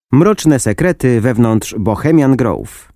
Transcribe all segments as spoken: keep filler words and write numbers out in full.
Mroczne sekrety wewnątrz Bohemian Grove.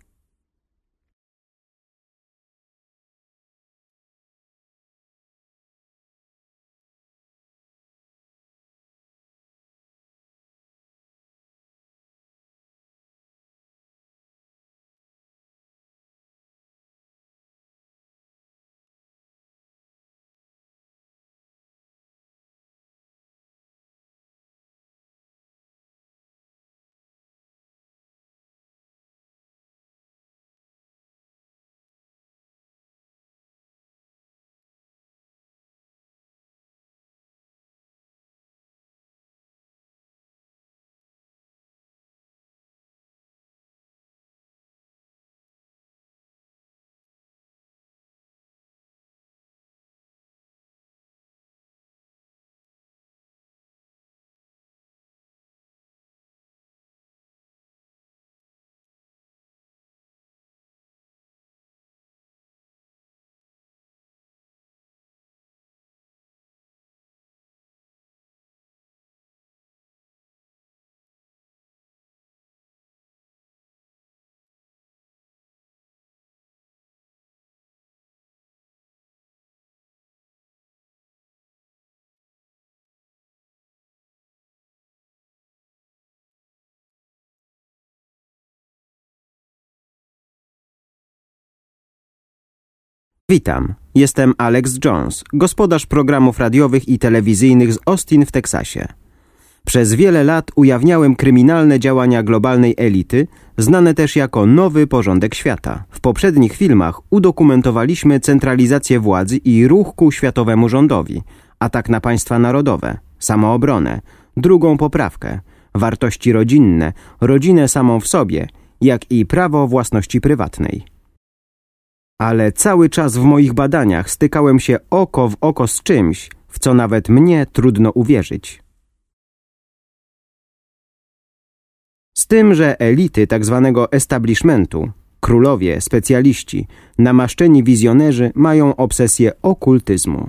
Witam, jestem Alex Jones, gospodarz programów radiowych i telewizyjnych z Austin w Teksasie. Przez wiele lat ujawniałem kryminalne działania globalnej elity, znane też jako Nowy Porządek Świata. W poprzednich filmach udokumentowaliśmy centralizację władzy i ruch ku światowemu rządowi, atak na państwa narodowe, samoobronę, drugą poprawkę, wartości rodzinne, rodzinę samą w sobie, jak i prawo własności prywatnej. Ale cały czas w moich badaniach stykałem się oko w oko z czymś, w co nawet mnie trudno uwierzyć. Z tym, że elity tak zwanego establishmentu, królowie, specjaliści, namaszczeni wizjonerzy mają obsesję okultyzmu.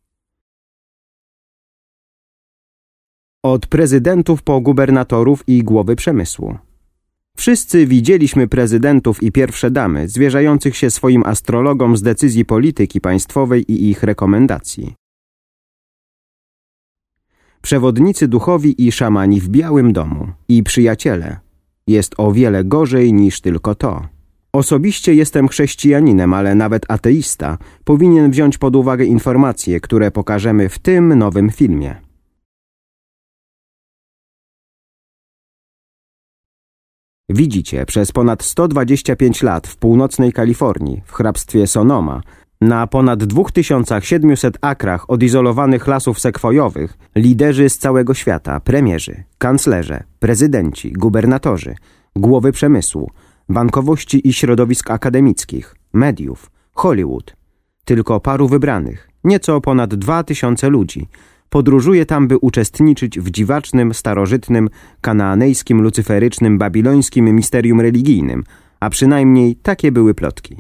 Od prezydentów po gubernatorów i głowy przemysłu. Wszyscy widzieliśmy prezydentów i pierwsze damy zwierzających się swoim astrologom z decyzji polityki państwowej i ich rekomendacji. Przewodnicy duchowi i szamani w Białym Domu i przyjaciele. Jest o wiele gorzej niż tylko to. Osobiście jestem chrześcijaninem, ale nawet ateista powinien wziąć pod uwagę informacje, które pokażemy w tym nowym filmie. Widzicie, przez ponad sto dwadzieścia pięć lat w północnej Kalifornii, w hrabstwie Sonoma, na ponad dwa tysiące siedemset akrach odizolowanych lasów sekwojowych, liderzy z całego świata, premierzy, kanclerze, prezydenci, gubernatorzy, głowy przemysłu, bankowości i środowisk akademickich, mediów, Hollywood, tylko paru wybranych, nieco ponad dwa tysiące ludzi, podróżuje tam, by uczestniczyć w dziwacznym, starożytnym, kanaanejskim, lucyferycznym, babilońskim misterium religijnym, a przynajmniej takie były plotki.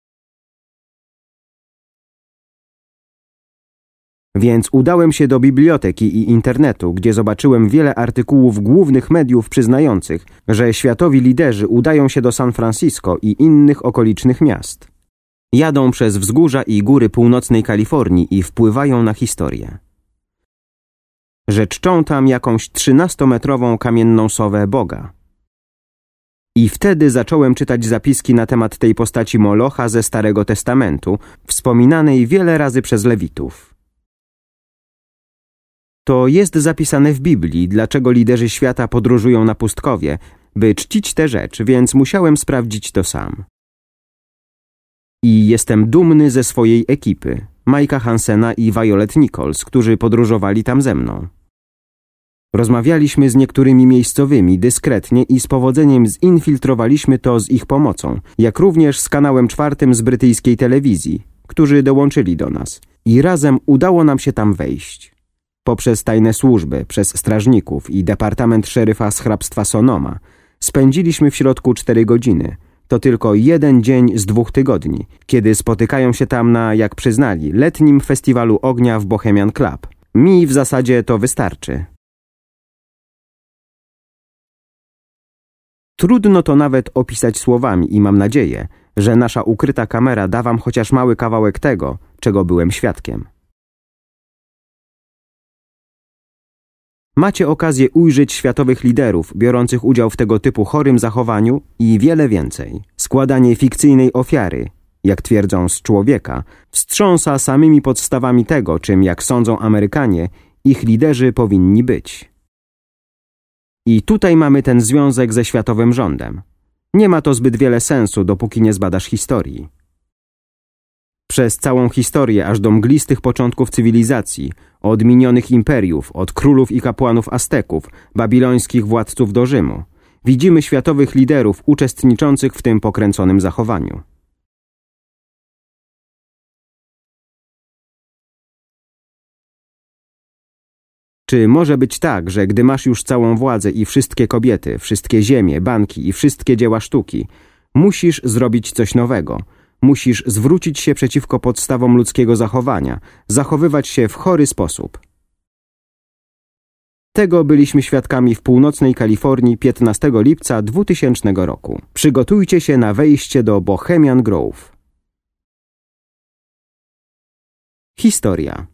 Więc udałem się do biblioteki i internetu, gdzie zobaczyłem wiele artykułów głównych mediów przyznających, że światowi liderzy udają się do San Francisco i innych okolicznych miast. Jadą przez wzgórza i góry północnej Kalifornii i wpływają na historię. Że czczą tam jakąś trzynastometrową kamienną sowę Boga. I wtedy zacząłem czytać zapiski na temat tej postaci Molocha ze Starego Testamentu, wspominanej wiele razy przez Lewitów. To jest zapisane w Biblii, dlaczego liderzy świata podróżują na pustkowie, by czcić tę rzecz, więc musiałem sprawdzić to sam. I jestem dumny ze swojej ekipy, Mike'a Hansena i Violet Nichols, którzy podróżowali tam ze mną. Rozmawialiśmy z niektórymi miejscowymi dyskretnie i z powodzeniem zinfiltrowaliśmy to z ich pomocą, jak również z kanałem czwartym z brytyjskiej telewizji, którzy dołączyli do nas. I razem udało nam się tam wejść. Poprzez tajne służby, przez strażników i departament szeryfa z hrabstwa Sonoma spędziliśmy w środku cztery godziny. To tylko jeden dzień z dwóch tygodni, kiedy spotykają się tam na, jak przyznali, letnim festiwalu ognia w Bohemian Club. Mi w zasadzie to wystarczy. Trudno to nawet opisać słowami i mam nadzieję, że nasza ukryta kamera da wam chociaż mały kawałek tego, czego byłem świadkiem. Macie okazję ujrzeć światowych liderów biorących udział w tego typu chorym zachowaniu i wiele więcej. Składanie fikcyjnej ofiary, jak twierdzą z człowieka, wstrząsa samymi podstawami tego, czym, jak sądzą Amerykanie, ich liderzy powinni być. I tutaj mamy ten związek ze światowym rządem. Nie ma to zbyt wiele sensu, dopóki nie zbadasz historii. Przez całą historię, aż do mglistych początków cywilizacji, od minionych imperiów, od królów i kapłanów Azteków, babilońskich władców do Rzymu, widzimy światowych liderów uczestniczących w tym pokręconym zachowaniu. Czy może być tak, że gdy masz już całą władzę i wszystkie kobiety, wszystkie ziemie, banki i wszystkie dzieła sztuki, musisz zrobić coś nowego? Musisz zwrócić się przeciwko podstawom ludzkiego zachowania, zachowywać się w chory sposób. Tego byliśmy świadkami w północnej Kalifornii piętnastego lipca dwutysięcznego roku. Przygotujcie się na wejście do Bohemian Grove. Historia.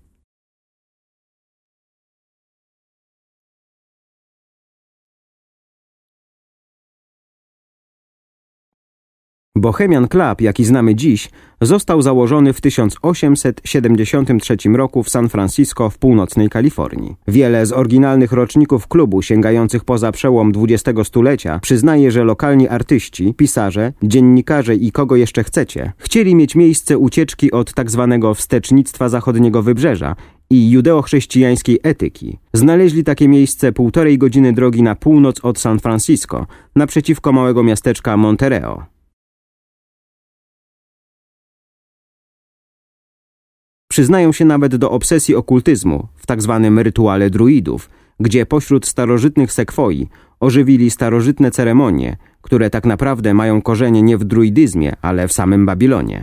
Bohemian Club, jaki znamy dziś, został założony w tysiąc osiemset siedemdziesiątym trzecim roku w San Francisco w północnej Kalifornii. Wiele z oryginalnych roczników klubu sięgających poza przełom dwudziestego stulecia przyznaje, że lokalni artyści, pisarze, dziennikarze i kogo jeszcze chcecie chcieli mieć miejsce ucieczki od tak zwanego wstecznictwa zachodniego wybrzeża i judeochrześcijańskiej etyki. Znaleźli takie miejsce półtorej godziny drogi na północ od San Francisco, naprzeciwko małego miasteczka Monterey. Przyznają się nawet do obsesji okultyzmu w tak zwanym rytuale druidów, gdzie pośród starożytnych sekwoi ożywili starożytne ceremonie, które tak naprawdę mają korzenie nie w druidyzmie, ale w samym Babilonie.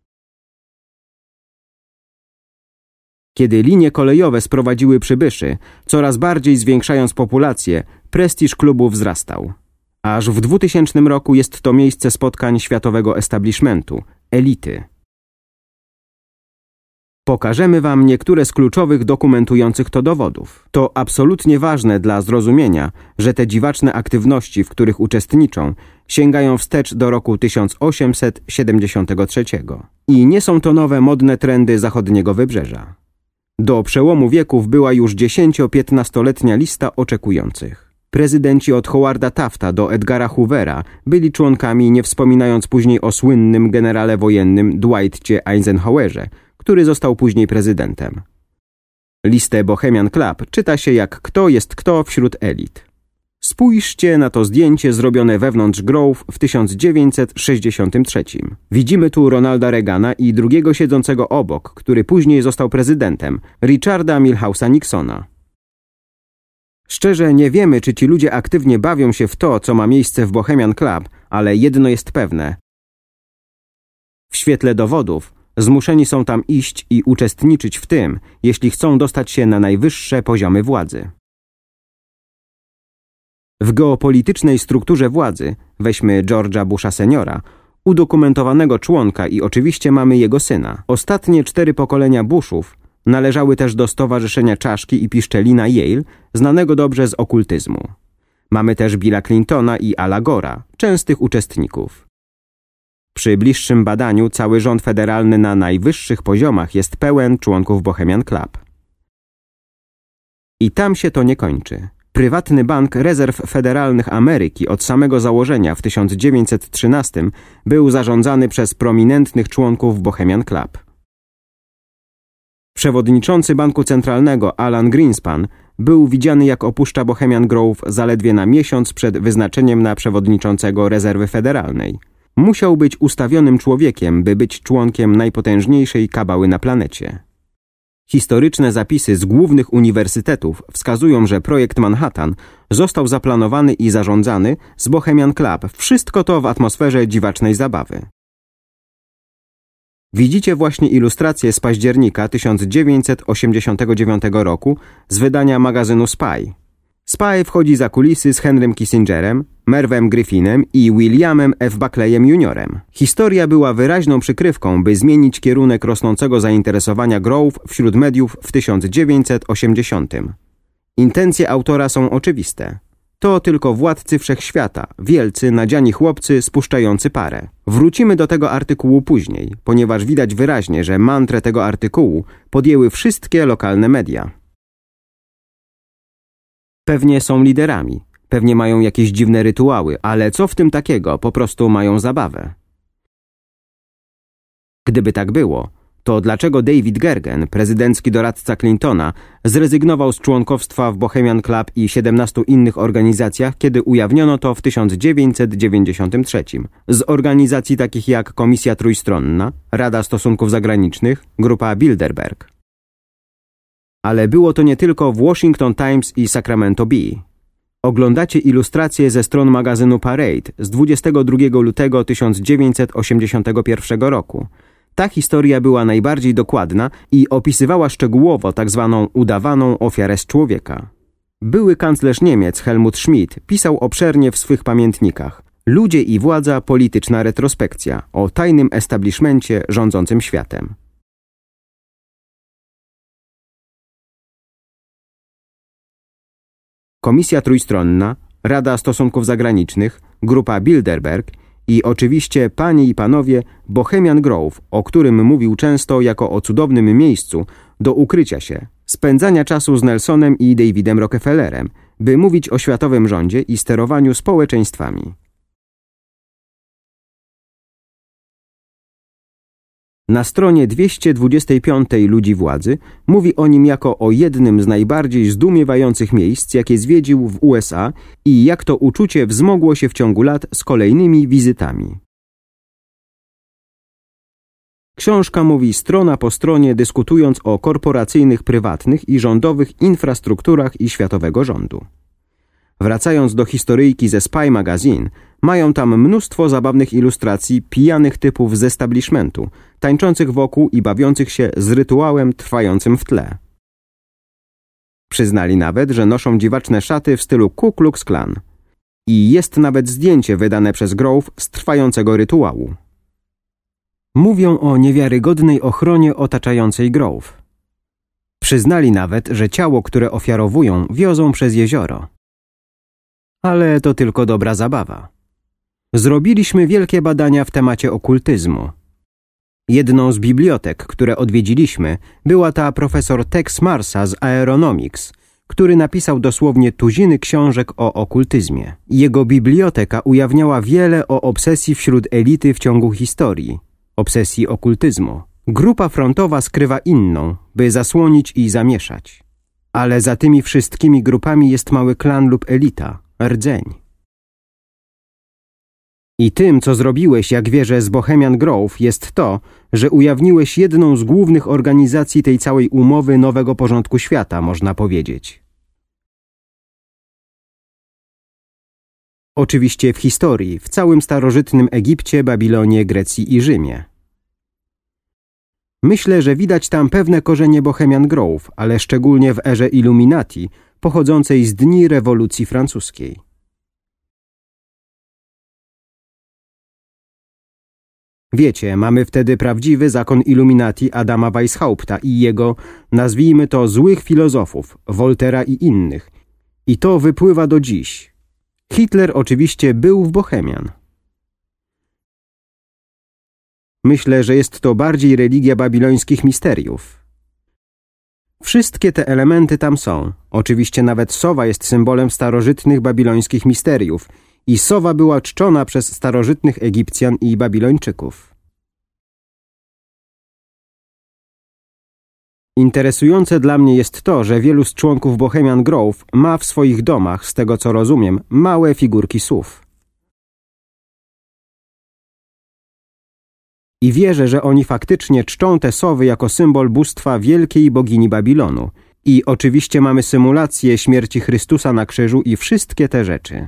Kiedy linie kolejowe sprowadziły przybyszy, coraz bardziej zwiększając populację, prestiż klubu wzrastał. Aż w dwutysięcznym roku jest to miejsce spotkań światowego establishmentu, elity. Pokażemy wam niektóre z kluczowych dokumentujących to dowodów. To absolutnie ważne dla zrozumienia, że te dziwaczne aktywności, w których uczestniczą, sięgają wstecz do roku tysiąc osiemset siedemdziesiątego trzeciego. I nie są to nowe modne trendy zachodniego wybrzeża. Do przełomu wieków była już dziesięcio-piętnastoletnia lista oczekujących. Prezydenci od Howarda Tafta do Edgara Hoovera byli członkami, nie wspominając później o słynnym generale wojennym Dwightie Eisenhowerze, który został później prezydentem. Listę Bohemian Club czyta się jak kto jest kto wśród elit. Spójrzcie na to zdjęcie zrobione wewnątrz Grove w tysiąc dziewięćset sześćdziesiątym trzecim. Widzimy tu Ronalda Reagana i drugiego siedzącego obok, który później został prezydentem, Richarda Milhouse'a Nixona. Szczerze nie wiemy, czy ci ludzie aktywnie bawią się w to, co ma miejsce w Bohemian Club, ale jedno jest pewne. W świetle dowodów zmuszeni są tam iść i uczestniczyć w tym, jeśli chcą dostać się na najwyższe poziomy władzy. W geopolitycznej strukturze władzy, weźmy George'a Busha seniora, udokumentowanego członka i oczywiście mamy jego syna. Ostatnie cztery pokolenia Bushów należały też do Stowarzyszenia Czaszki i Piszczelina Yale, znanego dobrze z okultyzmu. Mamy też Billa Clintona i Ala Gore'a, częstych uczestników. Przy bliższym badaniu cały rząd federalny na najwyższych poziomach jest pełen członków Bohemian Club. I tam się to nie kończy. Prywatny Bank Rezerw Federalnych Ameryki od samego założenia w tysiąc dziewięćset trzynastym był zarządzany przez prominentnych członków Bohemian Club. Przewodniczący Banku Centralnego Alan Greenspan był widziany jak opuszcza Bohemian Grove zaledwie na miesiąc przed wyznaczeniem na przewodniczącego Rezerwy Federalnej. Musiał być ustawionym człowiekiem, by być członkiem najpotężniejszej kabały na planecie. Historyczne zapisy z głównych uniwersytetów wskazują, że projekt Manhattan został zaplanowany i zarządzany z Bohemian Club. Wszystko to w atmosferze dziwacznej zabawy. Widzicie właśnie ilustrację z października tysiąc dziewięćset osiemdziesiątego dziewiątego roku z wydania magazynu Spy. Spy wchodzi za kulisy z Henrym Kissingerem, Mervem Griffinem i Williamem F. Buckleyem juniorem Historia była wyraźną przykrywką, by zmienić kierunek rosnącego zainteresowania Grove wśród mediów w tysiąc dziewięćset osiemdziesiątym. Intencje autora są oczywiste. To tylko władcy wszechświata, wielcy, nadziani chłopcy spuszczający parę. Wrócimy do tego artykułu później, ponieważ widać wyraźnie, że mantrę tego artykułu podjęły wszystkie lokalne media. Pewnie są liderami, pewnie mają jakieś dziwne rytuały, ale co w tym takiego, po prostu mają zabawę. Gdyby tak było, to dlaczego David Gergen, prezydencki doradca Clintona, zrezygnował z członkostwa w Bohemian Club i siedemnastu innych organizacjach, kiedy ujawniono to w tysiąc dziewięćset dziewięćdziesiątym trzecim? Z organizacji takich jak Komisja Trójstronna, Rada Stosunków Zagranicznych, Grupa Bilderberg. Ale było to nie tylko w Washington Times i Sacramento Bee. Oglądacie ilustracje ze stron magazynu Parade z dwudziestego drugiego lutego tysiąc dziewięćset osiemdziesiątego pierwszego roku. Ta historia była najbardziej dokładna i opisywała szczegółowo tak zwaną udawaną ofiarę z człowieka. Były kanclerz Niemiec Helmut Schmidt pisał obszernie w swych pamiętnikach Ludzie i władza, polityczna retrospekcja o tajnym establishmencie rządzącym światem. Komisja Trójstronna, Rada Stosunków Zagranicznych, Grupa Bilderberg i oczywiście, panie i panowie, Bohemian Grove, o którym mówił często jako o cudownym miejscu do ukrycia się, spędzania czasu z Nelsonem i Davidem Rockefellerem, by mówić o światowym rządzie i sterowaniu społeczeństwami. Na stronie dwieście dwudziestej piątej Ludzi Władzy mówi o nim jako o jednym z najbardziej zdumiewających miejsc, jakie zwiedził w U S A i jak to uczucie wzmogło się w ciągu lat z kolejnymi wizytami. Książka mówi strona po stronie, dyskutując o korporacyjnych, prywatnych i rządowych infrastrukturach i światowego rządu. Wracając do historyjki ze Spy Magazine, mają tam mnóstwo zabawnych ilustracji pijanych typów z establishmentu, tańczących wokół i bawiących się z rytuałem trwającym w tle. Przyznali nawet, że noszą dziwaczne szaty w stylu Ku Klux Klan. I jest nawet zdjęcie wydane przez Grove z trwającego rytuału. Mówią o niewiarygodnej ochronie otaczającej Grove. Przyznali nawet, że ciało, które ofiarowują, wiozą przez jezioro. Ale to tylko dobra zabawa. Zrobiliśmy wielkie badania w temacie okultyzmu. Jedną z bibliotek, które odwiedziliśmy, była ta profesor Tex Marsa z Aeronomics, który napisał dosłownie tuziny książek o okultyzmie. Jego biblioteka ujawniała wiele o obsesji wśród elity w ciągu historii, obsesji okultyzmu. Grupa frontowa skrywa inną, by zasłonić i zamieszać. Ale za tymi wszystkimi grupami jest mały klan lub elita, rdzeń. I tym, co zrobiłeś, jak wierzę, z Bohemian Grove, jest to, że ujawniłeś jedną z głównych organizacji tej całej umowy nowego porządku świata, można powiedzieć. Oczywiście w historii, w całym starożytnym Egipcie, Babilonie, Grecji i Rzymie. Myślę, że widać tam pewne korzenie Bohemian Grove, ale szczególnie w erze Illuminati, pochodzącej z dni rewolucji francuskiej. Wiecie, mamy wtedy prawdziwy zakon Illuminati Adama Weishaupta i jego, nazwijmy to, złych filozofów, Voltera i innych. I to wypływa do dziś. Hitler oczywiście był w Bohemian. Myślę, że jest to bardziej religia babilońskich misteriów. Wszystkie te elementy tam są. Oczywiście nawet sowa jest symbolem starożytnych babilońskich misteriów i sowa była czczona przez starożytnych Egipcjan i Babilończyków. Interesujące dla mnie jest to, że wielu z członków Bohemian Grove ma w swoich domach, z tego co rozumiem, małe figurki sów. I wierzę, że oni faktycznie czczą te sowy jako symbol bóstwa wielkiej bogini Babilonu. I oczywiście mamy symulację śmierci Chrystusa na krzyżu i wszystkie te rzeczy.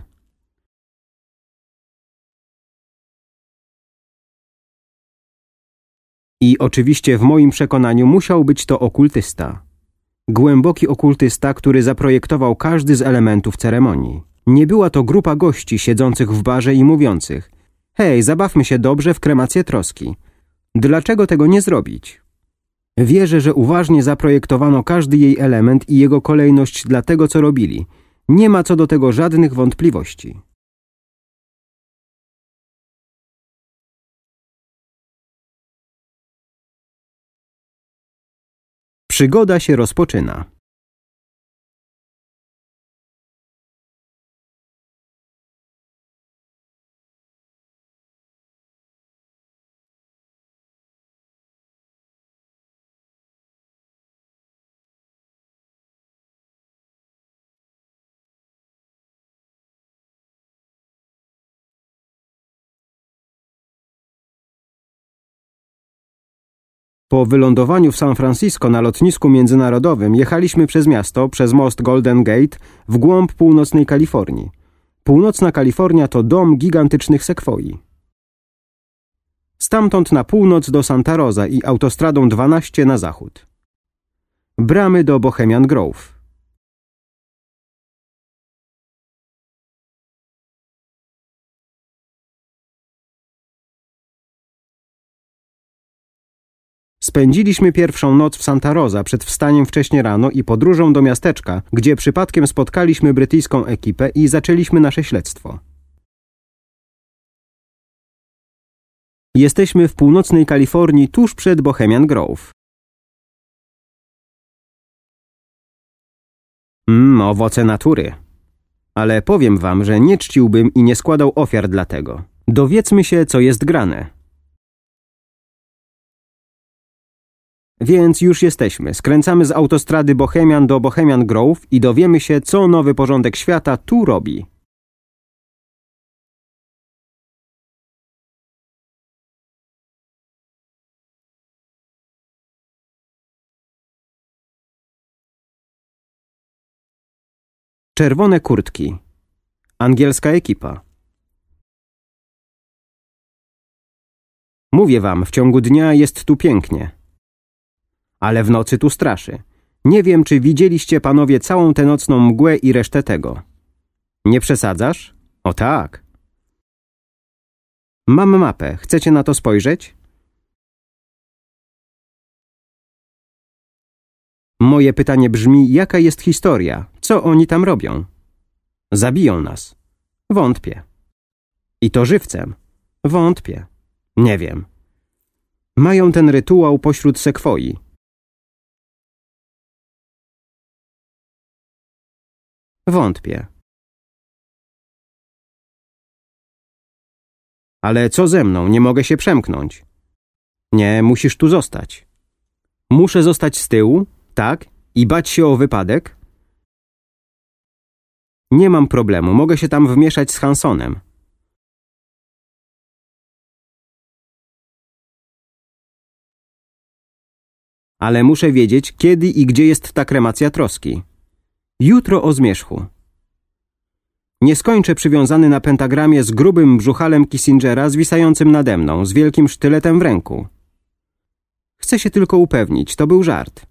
I oczywiście w moim przekonaniu musiał być to okultysta. Głęboki okultysta, który zaprojektował każdy z elementów ceremonii. Nie była to grupa gości siedzących w barze i mówiących: hej, zabawmy się dobrze w kremację troski. Dlaczego tego nie zrobić? Wierzę, że uważnie zaprojektowano każdy jej element i jego kolejność dla tego, co robili. Nie ma co do tego żadnych wątpliwości. Przygoda się rozpoczyna. Po wylądowaniu w San Francisco na lotnisku międzynarodowym jechaliśmy przez miasto, przez most Golden Gate, w głąb północnej Kalifornii. Północna Kalifornia to dom gigantycznych sekwoi. Stamtąd na północ do Santa Rosa i autostradą dwanaście na zachód. Bramy do Bohemian Grove. Spędziliśmy pierwszą noc w Santa Rosa przed wstaniem wcześnie rano i podróżą do miasteczka, gdzie przypadkiem spotkaliśmy brytyjską ekipę i zaczęliśmy nasze śledztwo. Jesteśmy w północnej Kalifornii tuż przed Bohemian Grove. Mmm, owoce natury. Ale powiem wam, że nie czciłbym i nie składał ofiar dla tego. Dowiedzmy się, co jest grane. Więc już jesteśmy. Skręcamy z autostrady Bohemian do Bohemian Grove i dowiemy się, co nowy porządek świata tu robi. Czerwone kurtki. Angielska ekipa. Mówię wam, w ciągu dnia jest tu pięknie. Ale w nocy tu straszy. Nie wiem, czy widzieliście panowie całą tę nocną mgłę i resztę tego. Nie przesadzasz? O tak. Mam mapę. Chcecie na to spojrzeć? Moje pytanie brzmi, jaka jest historia? Co oni tam robią? Zabiją nas. Wątpię. I to żywcem. Wątpię. Nie wiem. Mają ten rytuał pośród sekwoi. Wątpię. Ale co ze mną? Nie mogę się przemknąć. Nie, musisz tu zostać. Muszę zostać z tyłu, tak? I bać się o wypadek? Nie mam problemu, mogę się tam wmieszać z Hansonem. Ale muszę wiedzieć, kiedy i gdzie jest ta kremacja troski. Jutro o zmierzchu. Nie skończę przywiązany na pentagramie z grubym brzuchalem Kissingera zwisającym nade mną, z wielkim sztyletem w ręku. Chcę się tylko upewnić, to był żart.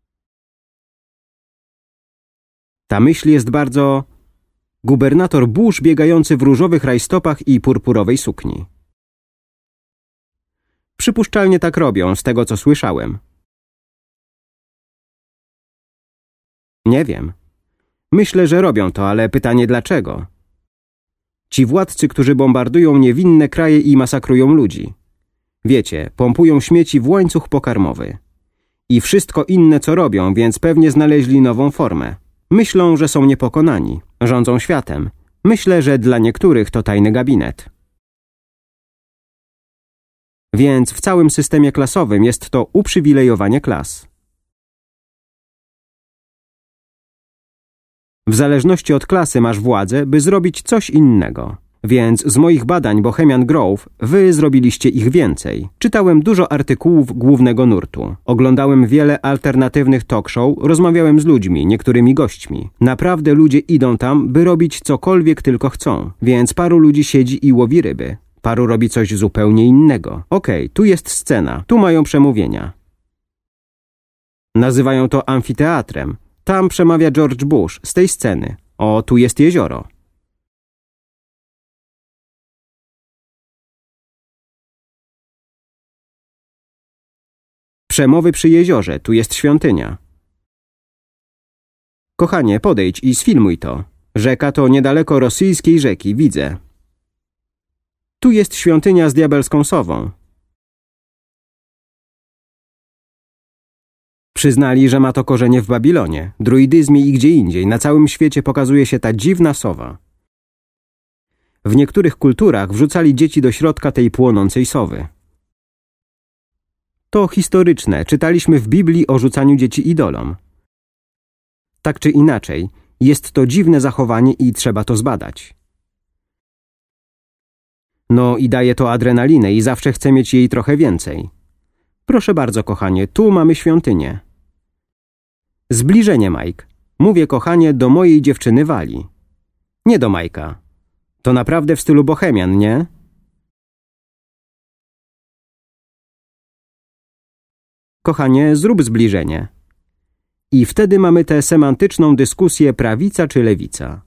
Ta myśl jest bardzo... Gubernator Bush biegający w różowych rajstopach i purpurowej sukni. Przypuszczalnie tak robią, z tego co słyszałem. Nie wiem. Myślę, że robią to, ale pytanie dlaczego? Ci władcy, którzy bombardują niewinne kraje i masakrują ludzi. Wiecie, pompują śmieci w łańcuch pokarmowy. I wszystko inne, co robią, więc pewnie znaleźli nową formę. Myślą, że są niepokonani. Rządzą światem. Myślę, że dla niektórych to tajny gabinet. Więc w całym systemie klasowym jest to uprzywilejowanie klas. W zależności od klasy masz władzę, by zrobić coś innego. Więc z moich badań Bohemian Grove wy zrobiliście ich więcej. Czytałem dużo artykułów głównego nurtu. Oglądałem wiele alternatywnych talk show, rozmawiałem z ludźmi, niektórymi gośćmi. Naprawdę ludzie idą tam, by robić cokolwiek tylko chcą. Więc paru ludzi siedzi i łowi ryby. Paru robi coś zupełnie innego. Okej, tu jest scena, tu mają przemówienia. Nazywają to amfiteatrem. Tam przemawia George Bush z tej sceny. O, tu jest jezioro. Przemowy przy jeziorze, tu jest świątynia. Kochanie, podejdź i sfilmuj to. Rzeka to niedaleko rosyjskiej rzeki, widzę. Tu jest świątynia z diabelską sową. Przyznali, że ma to korzenie w Babilonie, druidyzmie i gdzie indziej. Na całym świecie pokazuje się ta dziwna sowa. W niektórych kulturach wrzucali dzieci do środka tej płonącej sowy. To historyczne, czytaliśmy w Biblii o rzucaniu dzieci idolom. Tak czy inaczej, jest to dziwne zachowanie i trzeba to zbadać. No i daje to adrenalinę i zawsze chcę mieć jej trochę więcej. Proszę bardzo, kochanie, tu mamy świątynię. Zbliżenie, Mike. Mówię, kochanie, do mojej dziewczyny Wali. Nie do Majka. To naprawdę w stylu bohemian, nie? Kochanie, zrób zbliżenie. I wtedy mamy tę semantyczną dyskusję prawica czy lewica.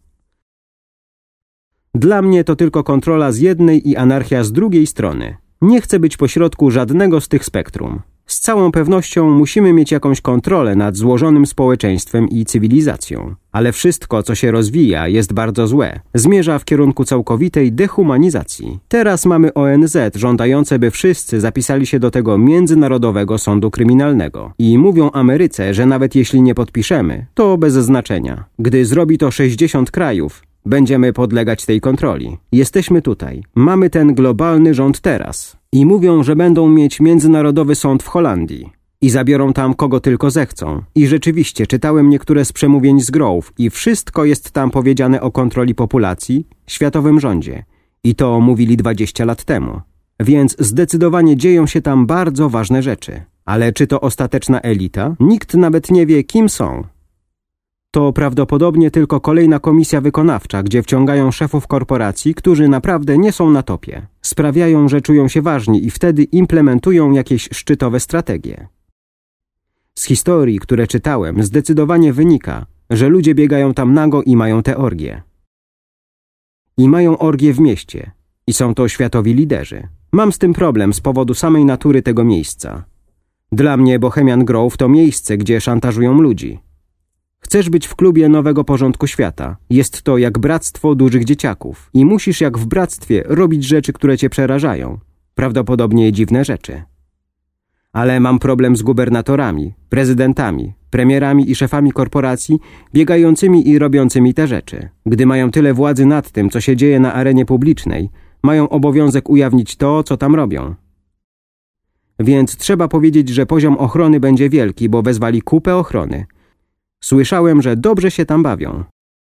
Dla mnie to tylko kontrola z jednej i anarchia z drugiej strony. Nie chcę być pośrodku żadnego z tych spektrum. Z całą pewnością musimy mieć jakąś kontrolę nad złożonym społeczeństwem i cywilizacją. Ale wszystko, co się rozwija, jest bardzo złe. Zmierza w kierunku całkowitej dehumanizacji. Teraz mamy O N Z żądające, by wszyscy zapisali się do tego Międzynarodowego Sądu Kryminalnego. I mówią Ameryce, że nawet jeśli nie podpiszemy, to bez znaczenia. Gdy zrobi to sześćdziesiąt krajów, będziemy podlegać tej kontroli. Jesteśmy tutaj. Mamy ten globalny rząd teraz. I mówią, że będą mieć Międzynarodowy Sąd w Holandii. I zabiorą tam kogo tylko zechcą. I rzeczywiście czytałem niektóre z przemówień z Grove i wszystko jest tam powiedziane o kontroli populacji, światowym rządzie. I to mówili dwadzieścia lat temu. Więc zdecydowanie dzieją się tam bardzo ważne rzeczy. Ale czy to ostateczna elita? Nikt nawet nie wie, kim są. To prawdopodobnie tylko kolejna komisja wykonawcza, gdzie wciągają szefów korporacji, którzy naprawdę nie są na topie. Sprawiają, że czują się ważni i wtedy implementują jakieś szczytowe strategie. Z historii, które czytałem, zdecydowanie wynika, że ludzie biegają tam nago i mają te orgie. I mają orgie w mieście. I są to światowi liderzy. Mam z tym problem z powodu samej natury tego miejsca. Dla mnie Bohemian Grove to miejsce, gdzie szantażują ludzi. Chcesz być w klubie nowego porządku świata. Jest to jak bractwo dużych dzieciaków. I musisz jak w bractwie robić rzeczy, które cię przerażają. Prawdopodobnie dziwne rzeczy. Ale mam problem z gubernatorami, prezydentami, premierami i szefami korporacji biegającymi i robiącymi te rzeczy. Gdy mają tyle władzy nad tym, co się dzieje na arenie publicznej, mają obowiązek ujawnić to, co tam robią. Więc trzeba powiedzieć, że poziom ochrony będzie wielki, bo wezwali kupę ochrony. Słyszałem, że dobrze się tam bawią.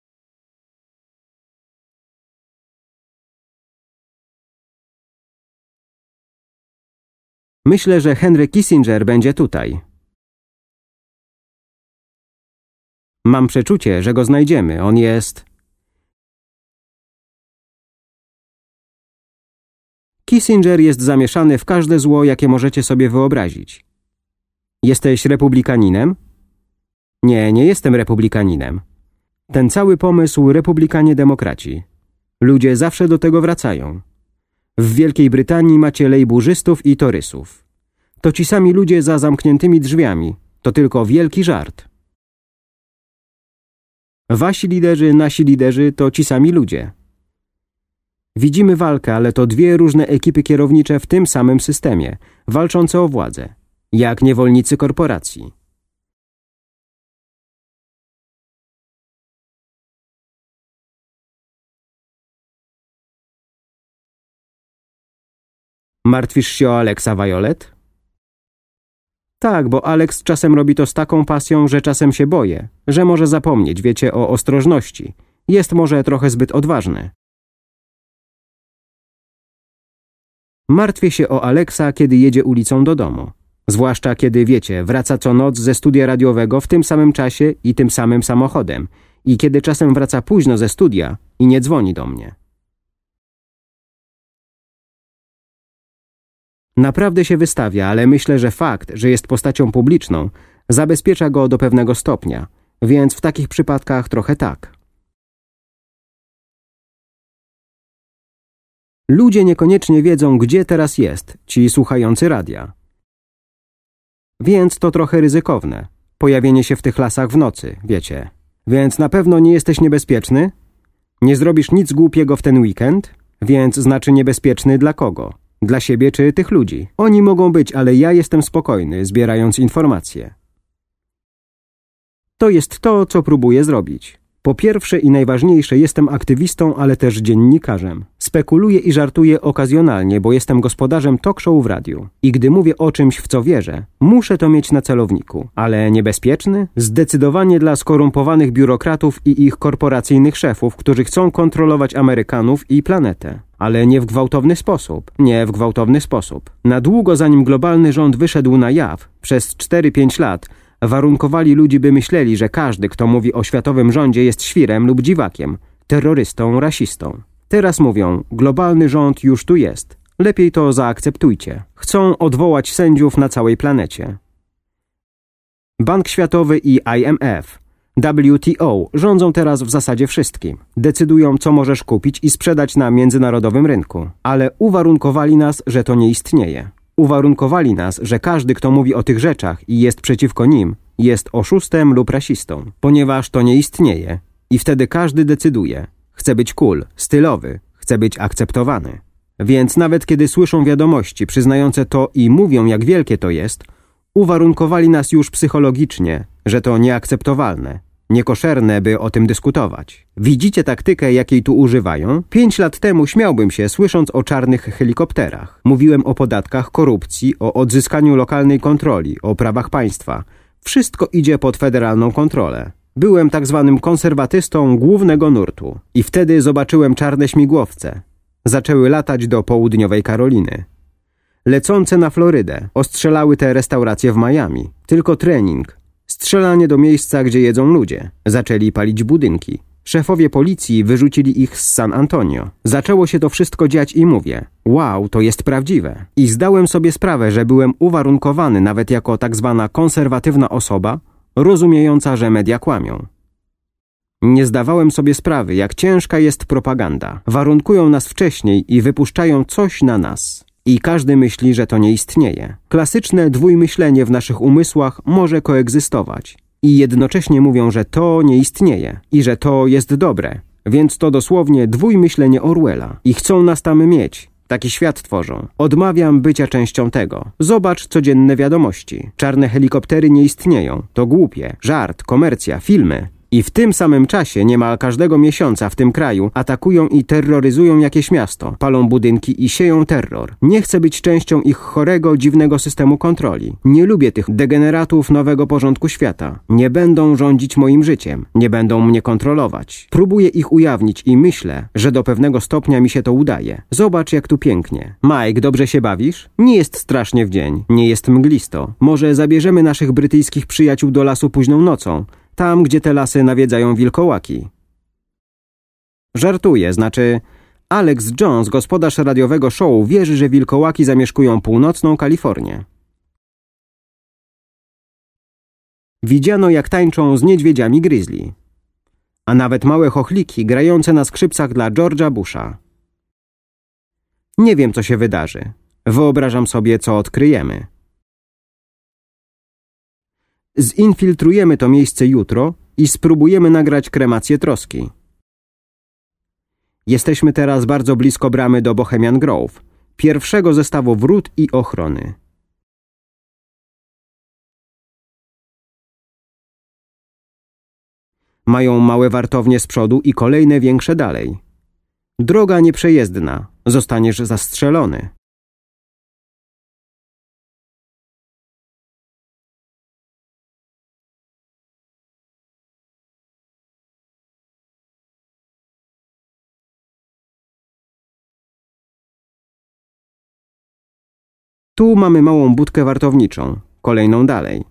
Myślę, że Henry Kissinger będzie tutaj. Mam przeczucie, że go znajdziemy. On jest... Kissinger jest zamieszany w każde zło, jakie możecie sobie wyobrazić. Jesteś republikaninem? Nie, nie jestem republikaninem. Ten cały pomysł republikanie-demokraci. Ludzie zawsze do tego wracają. W Wielkiej Brytanii macie lejburzystów i torysów. To ci sami ludzie za zamkniętymi drzwiami. To tylko wielki żart. Wasi liderzy, nasi liderzy to ci sami ludzie. Widzimy walkę, ale to dwie różne ekipy kierownicze w tym samym systemie, walczące o władzę, jak niewolnicy korporacji. Martwisz się o Alexa, Violet? Tak, bo Alex czasem robi to z taką pasją, że czasem się boję, że może zapomnieć, wiecie, o ostrożności. Jest może trochę zbyt odważny. Martwię się o Alexa, kiedy jedzie ulicą do domu. Zwłaszcza kiedy, wiecie, wraca co noc ze studia radiowego w tym samym czasie i tym samym samochodem. I kiedy czasem wraca późno ze studia i nie dzwoni do mnie. Naprawdę się wystawia, ale myślę, że fakt, że jest postacią publiczną, Zabezpiecza go do pewnego stopnia, więc w takich przypadkach trochę tak. Ludzie niekoniecznie wiedzą, gdzie teraz jest, ci słuchający radia. Więc to trochę ryzykowne. Pojawienie się w tych lasach w nocy, wiecie. Więc na pewno nie jesteś niebezpieczny? Nie zrobisz nic głupiego w ten weekend? Więc znaczy niebezpieczny dla kogo? Dla siebie czy tych ludzi? Oni mogą być, ale ja jestem spokojny, zbierając informacje. To jest to, co próbuję zrobić. Po pierwsze i najważniejsze, jestem aktywistą, ale też dziennikarzem. Spekuluję i żartuję okazjonalnie, bo jestem gospodarzem talk show w radiu. I gdy mówię o czymś, w co wierzę, muszę to mieć na celowniku. Ale niebezpieczny? Zdecydowanie dla skorumpowanych biurokratów i ich korporacyjnych szefów, którzy chcą kontrolować Amerykanów i planetę. Ale nie w gwałtowny sposób. Nie w gwałtowny sposób. Na długo zanim globalny rząd wyszedł na jaw, przez cztery pięć lat, warunkowali ludzi, by myśleli, że każdy, kto mówi o światowym rządzie, jest świrem lub dziwakiem, terrorystą, rasistą. Teraz mówią, globalny rząd już tu jest. Lepiej to zaakceptujcie. Chcą odwołać sędziów na całej planecie. Bank Światowy i I M F, W T O rządzą teraz w zasadzie wszystkim. Decydują, co możesz kupić i sprzedać na międzynarodowym rynku. Ale uwarunkowali nas, że to nie istnieje. Uwarunkowali nas, że każdy, kto mówi o tych rzeczach i jest przeciwko nim, jest oszustem lub rasistą, ponieważ to nie istnieje. I wtedy każdy decyduje. Chce być cool, stylowy, chce być akceptowany. Więc nawet kiedy słyszą wiadomości przyznające to i mówią, jak wielkie to jest, uwarunkowali nas już psychologicznie, że to nieakceptowalne, niekoszerne, by o tym dyskutować. Widzicie taktykę, jakiej tu używają? Pięć lat temu śmiałbym się, słysząc o czarnych helikopterach. Mówiłem o podatkach, korupcji, o odzyskaniu lokalnej kontroli, o prawach państwa. Wszystko idzie pod federalną kontrolę. Byłem tak zwanym konserwatystą głównego nurtu. I wtedy zobaczyłem czarne śmigłowce. Zaczęły latać do południowej Karoliny. Lecące na Florydę. Ostrzelały te restauracje w Miami. Tylko trening. Strzelanie do miejsca, gdzie jedzą ludzie. Zaczęli palić budynki. Szefowie policji wyrzucili ich z San Antonio. Zaczęło się to wszystko dziać i mówię, wow, to jest prawdziwe. I zdałem sobie sprawę, że byłem uwarunkowany nawet jako tak zwana konserwatywna osoba, rozumiejąca, że media kłamią. Nie zdawałem sobie sprawy, jak ciężka jest propaganda. Warunkują nas wcześniej i wypuszczają coś na nas. I każdy myśli, że to nie istnieje. Klasyczne dwójmyślenie w naszych umysłach może koegzystować. I jednocześnie mówią, że to nie istnieje i że to jest dobre. Więc to dosłownie dwójmyślenie Orwella. I chcą nas tam mieć. Taki świat tworzą. Odmawiam bycia częścią tego. Zobacz codzienne wiadomości. Czarne helikoptery nie istnieją. To głupie. Żart, komercja, filmy. I w tym samym czasie niemal każdego miesiąca w tym kraju atakują i terroryzują jakieś miasto, palą budynki i sieją terror. Nie chcę być częścią ich chorego, dziwnego systemu kontroli. Nie lubię tych degeneratów nowego porządku świata. Nie będą rządzić moim życiem. Nie będą mnie kontrolować. Próbuję ich ujawnić i myślę, że do pewnego stopnia mi się to udaje. Zobacz, jak tu pięknie. Mike, dobrze się bawisz? Nie jest strasznie w dzień. Nie jest mglisto. Może zabierzemy naszych brytyjskich przyjaciół do lasu późną nocą. Tam, gdzie te lasy nawiedzają wilkołaki. Żartuję, znaczy Alex Jones, gospodarz radiowego show, wierzy, że wilkołaki zamieszkują północną Kalifornię. Widziano, jak tańczą z niedźwiedziami grizzly. A nawet małe chochliki grające na skrzypcach dla George'a Busha. Nie wiem, co się wydarzy. Wyobrażam sobie, co odkryjemy. Zinfiltrujemy to miejsce jutro i spróbujemy nagrać kremację troski. Jesteśmy teraz bardzo blisko bramy do Bohemian Grove, pierwszego zestawu wrót i ochrony. Mają małe wartownie z przodu i kolejne większe dalej. Droga nieprzejezdna, zostaniesz zastrzelony. Tu mamy małą budkę wartowniczą, kolejną dalej.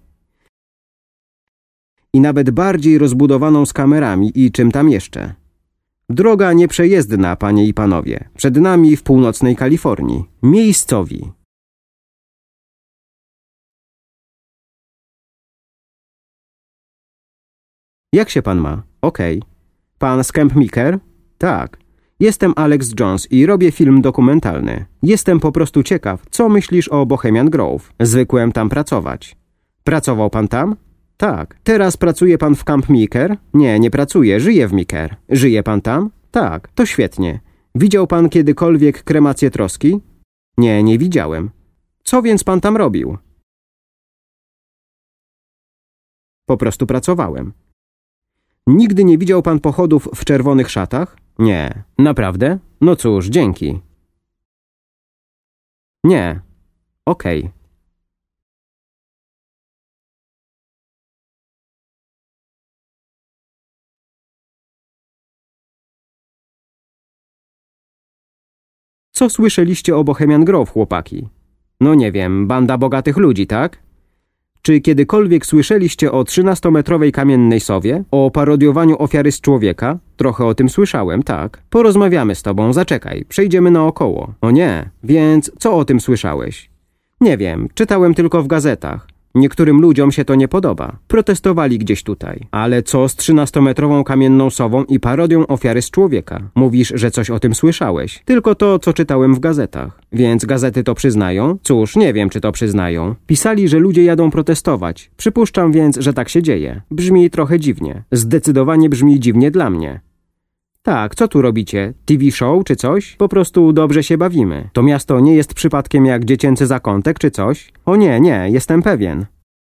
I nawet bardziej rozbudowaną z kamerami i czym tam jeszcze. Droga nieprzejezdna, panie i panowie, przed nami w północnej Kalifornii. Miejscowi. Jak się pan ma? Okej. Okay. Pan z Camp Meeker? Tak. Jestem Alex Jones i robię film dokumentalny. Jestem po prostu ciekaw, co myślisz o Bohemian Grove. Zwykłem tam pracować. Pracował pan tam? Tak. Teraz pracuje pan w Camp Meeker? Nie, nie pracuję, żyję w Meeker. Żyje pan tam? Tak. To świetnie. Widział pan kiedykolwiek kremację troski? Nie, nie widziałem. Co więc pan tam robił? Po prostu pracowałem. Nigdy nie widział pan pochodów w czerwonych szatach? Nie. Naprawdę? No cóż, dzięki. Nie. Okej. Okay. Co słyszeliście o Bohemian Grove, chłopaki? No nie wiem, banda bogatych ludzi, tak? Czy kiedykolwiek słyszeliście o trzynastometrowej kamiennej sowie? O parodiowaniu ofiary z człowieka? Trochę o tym słyszałem, tak. Porozmawiamy z tobą, zaczekaj, przejdziemy naokoło. O nie, więc co o tym słyszałeś? Nie wiem, czytałem tylko w gazetach. Niektórym ludziom się to nie podoba. Protestowali gdzieś tutaj. Ale co z trzynastometrową kamienną sową i parodią ofiary z człowieka? Mówisz, że coś o tym słyszałeś. Tylko to, co czytałem w gazetach. Więc gazety to przyznają? Cóż, nie wiem, czy to przyznają. Pisali, że ludzie jadą protestować. Przypuszczam więc, że tak się dzieje. Brzmi trochę dziwnie. Zdecydowanie brzmi dziwnie dla mnie. Tak, co tu robicie? T V show czy coś? Po prostu dobrze się bawimy. To miasto nie jest przypadkiem jak dziecięcy zakątek czy coś? O nie, nie, jestem pewien.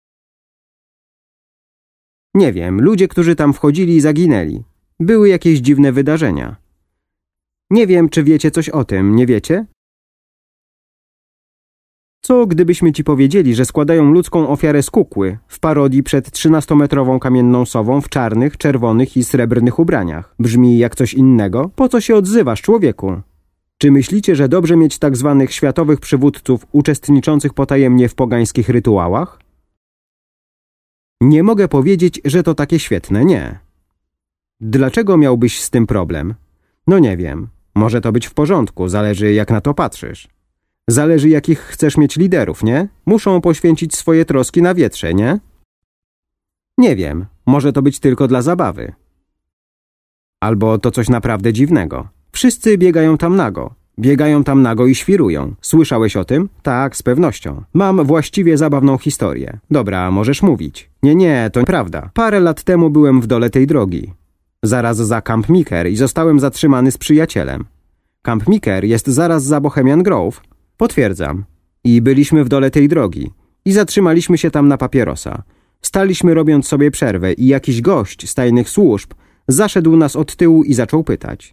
Nie wiem, ludzie, którzy tam wchodzili, zaginęli. Były jakieś dziwne wydarzenia. Nie wiem, czy wiecie coś o tym, nie wiecie? Co gdybyśmy ci powiedzieli, że składają ludzką ofiarę z kukły w parodii przed trzynastometrową kamienną sową w czarnych, czerwonych i srebrnych ubraniach? Brzmi jak coś innego? Po co się odzywasz, człowieku? Czy myślicie, że dobrze mieć tak zwanych światowych przywódców uczestniczących potajemnie w pogańskich rytuałach? Nie mogę powiedzieć, że to takie świetne, nie. Dlaczego miałbyś z tym problem? No nie wiem. Może to być w porządku, zależy jak na to patrzysz. Zależy jakich chcesz mieć liderów, nie? Muszą poświęcić swoje troski na wietrze, nie? Nie wiem, może to być tylko dla zabawy. Albo to coś naprawdę dziwnego. Wszyscy biegają tam nago. Biegają tam nago i świrują. Słyszałeś o tym? Tak, z pewnością. Mam właściwie zabawną historię. Dobra, możesz mówić. Nie, nie, to prawda. Parę lat temu byłem w dole tej drogi. Zaraz za Camp Meeker i zostałem zatrzymany z przyjacielem. Camp Meeker jest zaraz za Bohemian Grove. Potwierdzam. I byliśmy w dole tej drogi. I zatrzymaliśmy się tam na papierosa. Staliśmy robiąc sobie przerwę i jakiś gość z tajnych służb zaszedł nas od tyłu i zaczął pytać.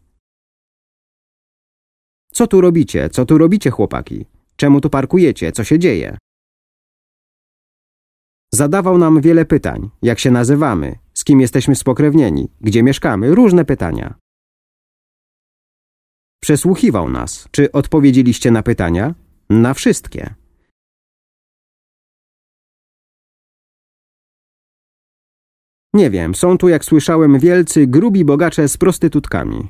Co tu robicie? Co tu robicie, chłopaki? Czemu tu parkujecie? Co się dzieje? Zadawał nam wiele pytań. Jak się nazywamy? Z kim jesteśmy spokrewnieni? Gdzie mieszkamy? Różne pytania. Przesłuchiwał nas. Czy odpowiedzieliście na pytania? Na wszystkie. Nie wiem, są tu, jak słyszałem, wielcy, grubi bogacze z prostytutkami.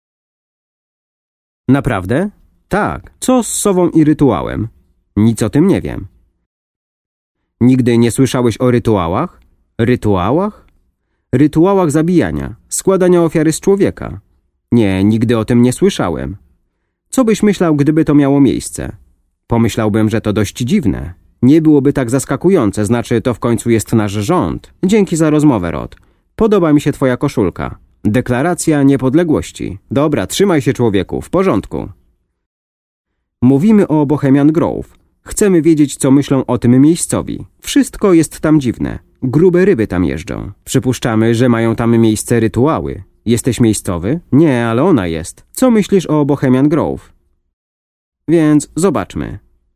Naprawdę? Tak. Co z sową i rytuałem? Nic o tym nie wiem. Nigdy nie słyszałeś o rytuałach? Rytuałach? Rytuałach zabijania, składania ofiary z człowieka. Nie, nigdy o tym nie słyszałem. Co byś myślał, gdyby to miało miejsce? Pomyślałbym, że to dość dziwne. Nie byłoby tak zaskakujące, znaczy to w końcu jest nasz rząd. Dzięki za rozmowę, Rod. Podoba mi się twoja koszulka. Deklaracja niepodległości. Dobra, trzymaj się, człowieku, w porządku. Mówimy o Bohemian Grove. Chcemy wiedzieć, co myślą o tym miejscowi. Wszystko jest tam dziwne. Grube ryby tam jeżdżą. Przypuszczamy, że mają tam miejsce rytuały. Jesteś miejscowy? Nie, ale ona jest. Co myślisz o Bohemian Grove? Więc zobaczmy.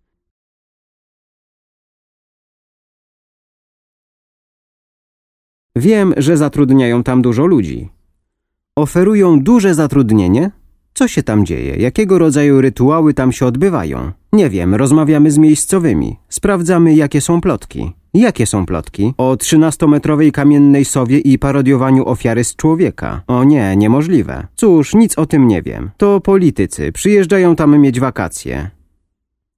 Wiem, że zatrudniają tam dużo ludzi. Oferują duże zatrudnienie? Co się tam dzieje? Jakiego rodzaju rytuały tam się odbywają? Nie wiem, rozmawiamy z miejscowymi. Sprawdzamy, jakie są plotki. Jakie są plotki? O trzynastometrowej kamiennej sowie i parodiowaniu ofiary z człowieka. O nie, niemożliwe. Cóż, nic o tym nie wiem. To politycy. Przyjeżdżają tam mieć wakacje.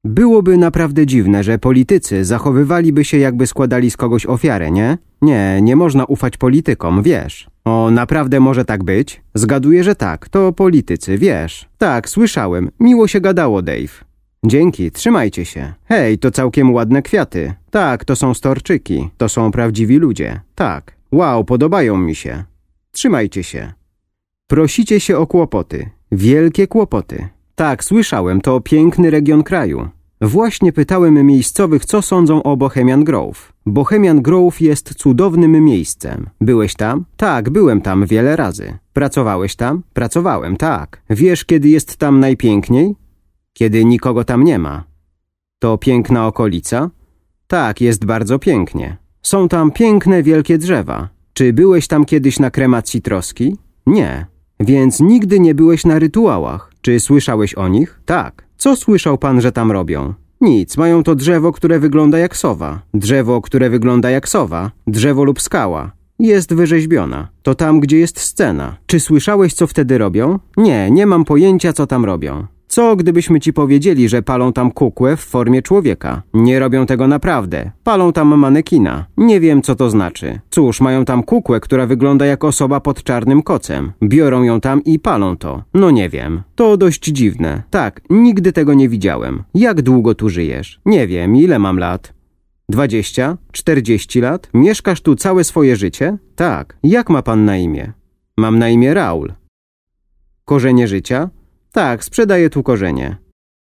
Byłoby naprawdę dziwne, że politycy zachowywaliby się, jakby składali z kogoś ofiarę, nie? Nie, nie można ufać politykom, wiesz. O, naprawdę może tak być? Zgaduję, że tak, to politycy, wiesz. Tak, słyszałem. Miło się gadało, Dave. Dzięki, trzymajcie się. Hej, to całkiem ładne kwiaty. Tak, to są storczyki. To są prawdziwi ludzie. Tak. Wow, podobają mi się. Trzymajcie się. Prosicie się o kłopoty. Wielkie kłopoty. Tak, słyszałem, to piękny region kraju. Właśnie pytałem miejscowych, co sądzą o Bohemian Grove. Bohemian Grove jest cudownym miejscem. Byłeś tam? Tak, byłem tam wiele razy. Pracowałeś tam? Pracowałem, tak. Wiesz, kiedy jest tam najpiękniej? Kiedy nikogo tam nie ma. To piękna okolica? Tak, jest bardzo pięknie. Są tam piękne, wielkie drzewa. Czy byłeś tam kiedyś na kremacji troski? Nie. Więc nigdy nie byłeś na rytuałach. Czy słyszałeś o nich? Tak. Co słyszał pan, że tam robią? Nic, mają to drzewo, które wygląda jak sowa. Drzewo, które wygląda jak sowa. Drzewo lub skała. Jest wyrzeźbiona. To tam, gdzie jest scena. Czy słyszałeś, co wtedy robią? Nie, nie mam pojęcia, co tam robią. Co, gdybyśmy ci powiedzieli, że palą tam kukłę w formie człowieka? Nie robią tego naprawdę. Palą tam manekina. Nie wiem, co to znaczy. Cóż, mają tam kukłę, która wygląda jak osoba pod czarnym kocem. Biorą ją tam i palą to. No nie wiem. To dość dziwne. Tak, nigdy tego nie widziałem. Jak długo tu żyjesz? Nie wiem, ile mam lat. Dwadzieścia? Czterdzieści lat? Mieszkasz tu całe swoje życie? Tak. Jak ma pan na imię? Mam na imię Raul. Korzenie życia? Tak, sprzedaję tu korzenie.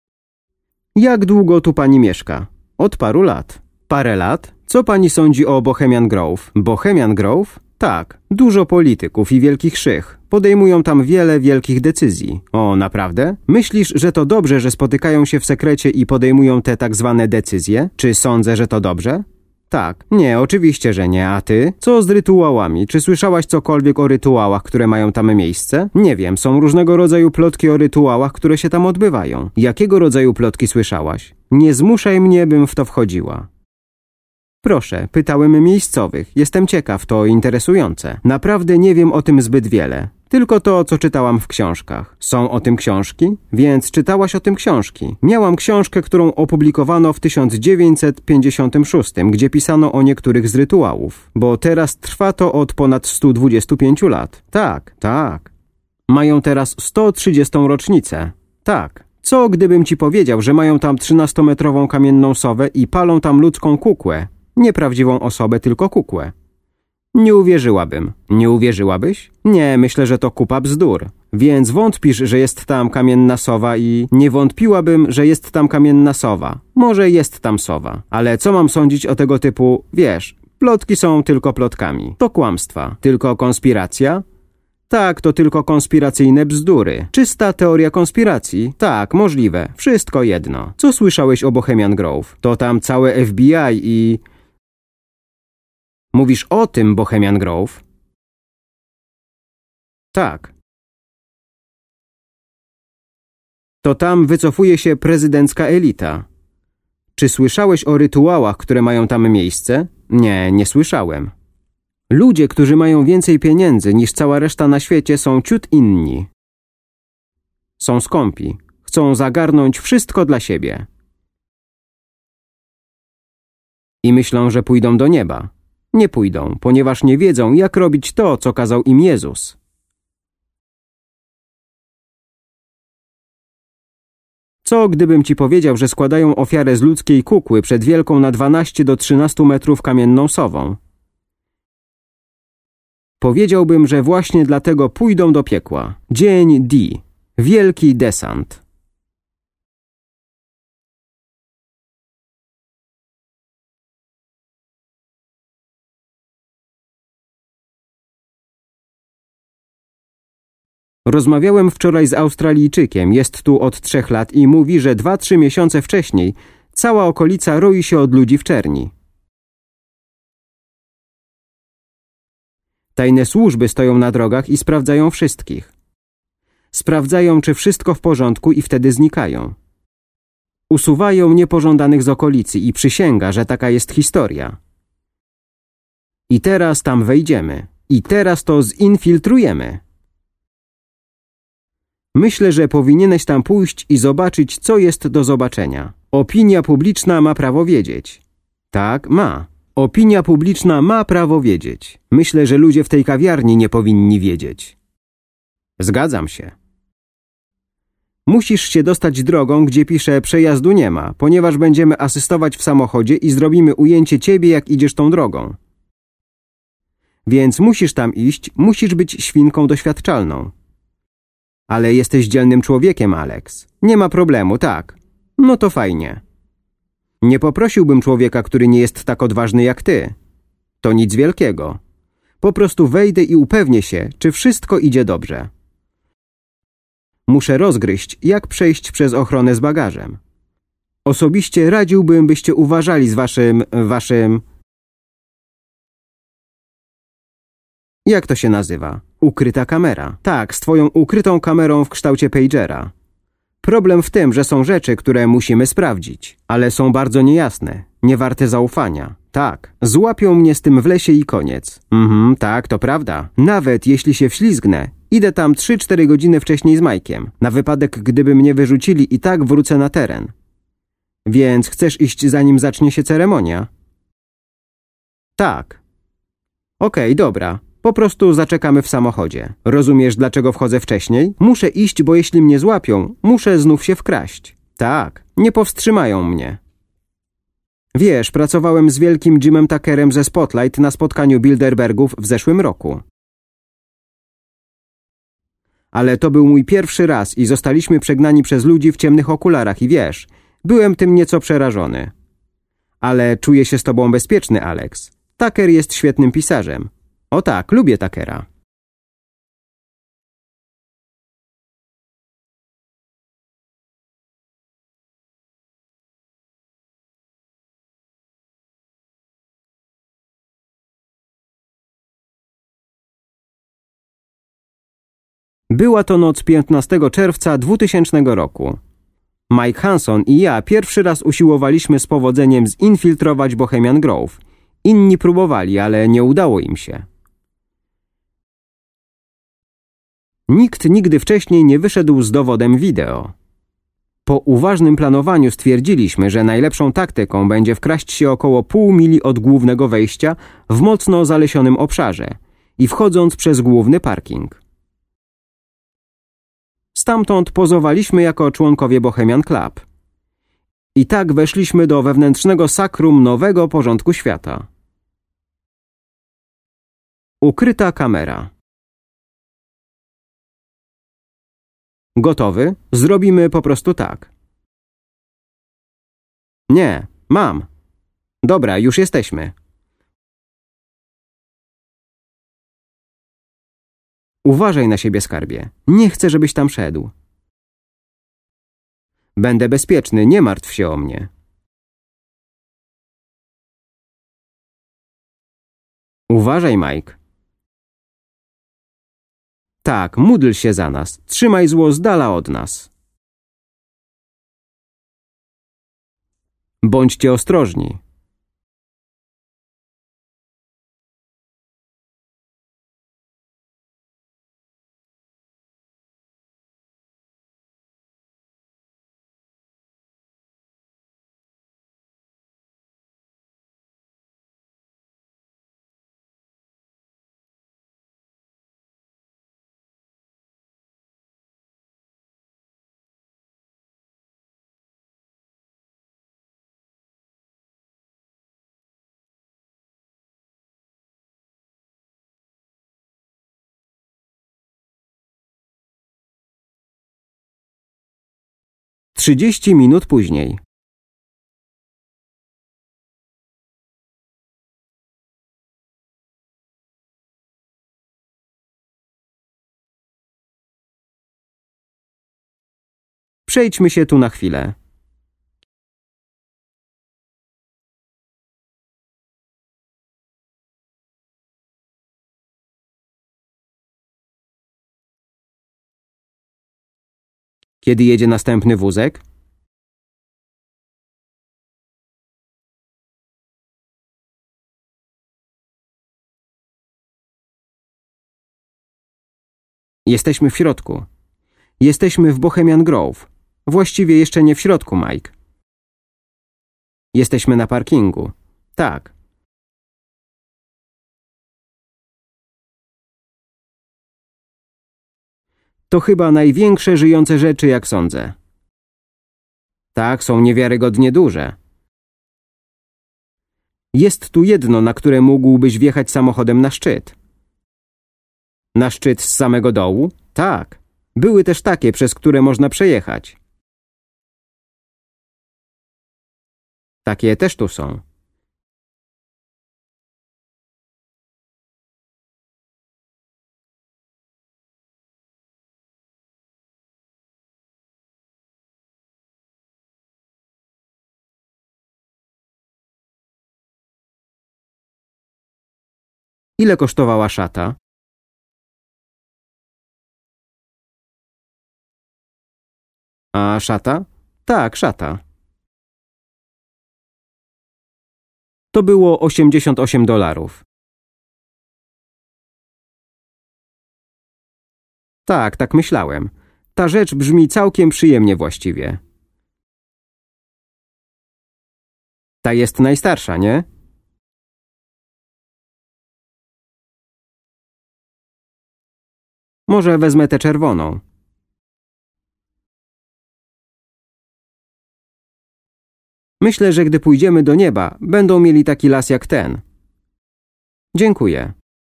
Jak długo tu pani mieszka? Od paru lat. Parę lat? Co pani sądzi o Bohemian Grove? Bohemian Grove? Tak, dużo polityków i wielkich szych. Podejmują tam wiele wielkich decyzji. O, naprawdę? Myślisz, że to dobrze, że spotykają się w sekrecie i podejmują te tak zwane decyzje? Czy sądzę, że to dobrze? Tak. Nie, oczywiście, że nie. A ty? Co z rytuałami? Czy słyszałaś cokolwiek o rytuałach, które mają tam miejsce? Nie wiem, są różnego rodzaju plotki o rytuałach, które się tam odbywają. Jakiego rodzaju plotki słyszałaś? Nie zmuszaj mnie, bym w to wchodziła. Proszę, pytałem miejscowych. Jestem ciekaw, to interesujące. Naprawdę nie wiem o tym zbyt wiele. Tylko to, co czytałam w książkach. Są o tym książki? Więc czytałaś o tym książki. Miałam książkę, którą opublikowano w tysiąc dziewięćset pięćdziesiątym szóstym, gdzie pisano o niektórych z rytuałów. Bo teraz trwa to od ponad stu dwudziestu pięciu lat. Tak, tak. Mają teraz sto trzydziestą rocznicę. Tak. Co gdybym ci powiedział, że mają tam trzynastometrową kamienną sowę i palą tam ludzką kukłę? Nie prawdziwą osobę, tylko kukłę. Nie uwierzyłabym. Nie uwierzyłabyś? Nie, myślę, że to kupa bzdur. Więc wątpisz, że jest tam kamienna sowa i... Nie wątpiłabym, że jest tam kamienna sowa. Może jest tam sowa. Ale co mam sądzić o tego typu... Wiesz, plotki są tylko plotkami. To kłamstwa. Tylko konspiracja? Tak, to tylko konspiracyjne bzdury. Czysta teoria konspiracji? Tak, możliwe. Wszystko jedno. Co słyszałeś o Bohemian Grove? To tam całe F B I i... Mówisz o tym Bohemian Grove? Tak. To tam wycofuje się prezydencka elita. Czy słyszałeś o rytuałach, które mają tam miejsce? Nie, nie słyszałem. Ludzie, którzy mają więcej pieniędzy niż cała reszta na świecie, są ciut inni. Są skąpi. Chcą zagarnąć wszystko dla siebie. I myślą, że pójdą do nieba. Nie pójdą, ponieważ nie wiedzą, jak robić to, co kazał im Jezus. Co gdybym ci powiedział, że składają ofiarę z ludzkiej kukły przed wielką na dwanaście do trzynastu metrów kamienną sową? Powiedziałbym, że właśnie dlatego pójdą do piekła. Dzień D. Wielki desant. Rozmawiałem wczoraj z Australijczykiem, jest tu od trzech lat i mówi, że dwa, trzy miesiące wcześniej cała okolica roi się od ludzi w czerni. Tajne służby stoją na drogach i sprawdzają wszystkich. Sprawdzają, czy wszystko w porządku i wtedy znikają. Usuwają niepożądanych z okolicy i przysięga, że taka jest historia. I teraz tam wejdziemy. I teraz to zinfiltrujemy. Myślę, że powinieneś tam pójść i zobaczyć, co jest do zobaczenia. Opinia publiczna ma prawo wiedzieć. Tak, ma. Opinia publiczna ma prawo wiedzieć. Myślę, że ludzie w tej kawiarni nie powinni wiedzieć. Zgadzam się. Musisz się dostać drogą, gdzie pisze przejazdu nie ma, ponieważ będziemy asystować w samochodzie i zrobimy ujęcie ciebie, jak idziesz tą drogą. Więc musisz tam iść, musisz być świnką doświadczalną. Ale jesteś dzielnym człowiekiem, Alex. Nie ma problemu, tak. No to fajnie. Nie poprosiłbym człowieka, który nie jest tak odważny jak ty. To nic wielkiego. Po prostu wejdę i upewnię się, czy wszystko idzie dobrze. Muszę rozgryźć, jak przejść przez ochronę z bagażem. Osobiście radziłbym, byście uważali z waszym... waszym... Jak to się nazywa? Ukryta kamera. Tak, z twoją ukrytą kamerą w kształcie pagera. Problem w tym, że są rzeczy, które musimy sprawdzić, ale są bardzo niejasne, niewarte zaufania. Tak, złapią mnie z tym w lesie i koniec. Mhm, tak, to prawda. Nawet jeśli się wślizgnę, idę tam trzy cztery godziny wcześniej z Majkiem. Na wypadek, gdyby mnie wyrzucili, i tak wrócę na teren. Więc chcesz iść, zanim zacznie się ceremonia? Tak. Okej, dobra. Po prostu zaczekamy w samochodzie. Rozumiesz, dlaczego wchodzę wcześniej? Muszę iść, bo jeśli mnie złapią, muszę znów się wkraść. Tak, nie powstrzymają mnie. Wiesz, pracowałem z wielkim Jimem Tuckerem ze Spotlight na spotkaniu Bilderbergów w zeszłym roku. Ale to był mój pierwszy raz i zostaliśmy przegnani przez ludzi w ciemnych okularach i wiesz, byłem tym nieco przerażony. Ale czuję się z tobą bezpieczny, Alex. Tucker jest świetnym pisarzem. O tak, lubię Tuckera. Była to noc piętnastego czerwca dwutysięcznego roku. Mike Hanson i ja pierwszy raz usiłowaliśmy z powodzeniem zinfiltrować Bohemian Grove. Inni próbowali, ale nie udało im się. Nikt nigdy wcześniej nie wyszedł z dowodem wideo. Po uważnym planowaniu stwierdziliśmy, że najlepszą taktyką będzie wkraść się około pół mili od głównego wejścia w mocno zalesionym obszarze i wchodząc przez główny parking. Stamtąd pozowaliśmy jako członkowie Bohemian Club. I tak weszliśmy do wewnętrznego sakrum nowego porządku świata. Ukryta kamera. Gotowy? Zrobimy po prostu tak. Nie, mam. Dobra, już jesteśmy. Uważaj na siebie, skarbie. Nie chcę, żebyś tam szedł. Będę bezpieczny, nie martw się o mnie. Uważaj, Mike. Tak, módl się za nas. Trzymaj zło z dala od nas. Bądźcie ostrożni. Trzydzieści minut później. Przejdźmy się tu na chwilę. Kiedy jedzie następny wózek? Jesteśmy w środku. Jesteśmy w Bohemian Grove. Właściwie jeszcze nie w środku, Mike. Jesteśmy na parkingu. Tak. To chyba największe żyjące rzeczy, jak sądzę. Tak, są niewiarygodnie duże. Jest tu jedno, na które mógłbyś wjechać samochodem na szczyt. Na szczyt z samego dołu? Tak. Były też takie, przez które można przejechać. Takie też tu są. Ile kosztowała szata? A szata? Tak, szata. To było osiemdziesiąt osiem dolarów. Tak, tak myślałem. Ta rzecz brzmi całkiem przyjemnie właściwie. Ta jest najstarsza, nie? Może wezmę tę czerwoną. Myślę, że gdy pójdziemy do nieba, będą mieli taki las jak ten. Dziękuję.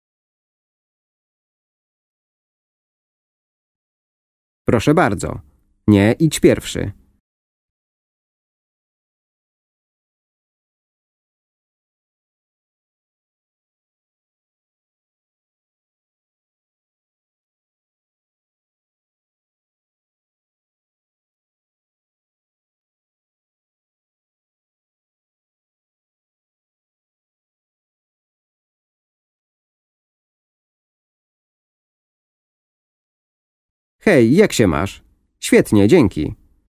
Proszę bardzo. Nie, idź pierwszy. Hej, jak się masz? Świetnie, dzięki.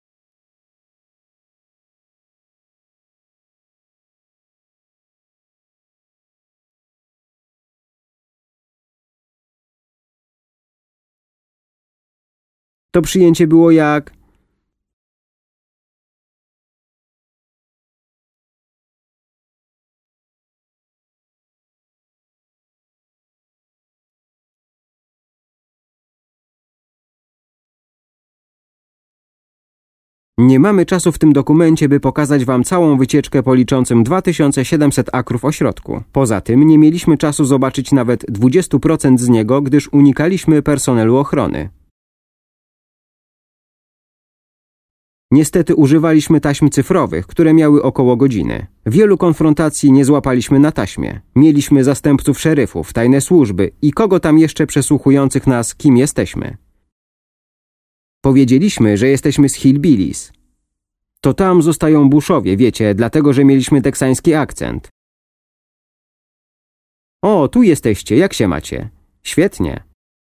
To przyjęcie było jak... Nie mamy czasu w tym dokumencie, by pokazać wam całą wycieczkę po liczącym dwa tysiące siedemset akrów ośrodku. Poza tym nie mieliśmy czasu zobaczyć nawet dwadzieścia procent z niego, gdyż unikaliśmy personelu ochrony. Niestety używaliśmy taśm cyfrowych, które miały około godziny. Wielu konfrontacji nie złapaliśmy na taśmie. Mieliśmy zastępców szeryfów, tajne służby i kogo tam jeszcze przesłuchujących nas, kim jesteśmy. Powiedzieliśmy, że jesteśmy z Hillbillies. To tam zostają Bushowie, wiecie, dlatego, że mieliśmy teksański akcent. O, tu jesteście, jak się macie? Świetnie.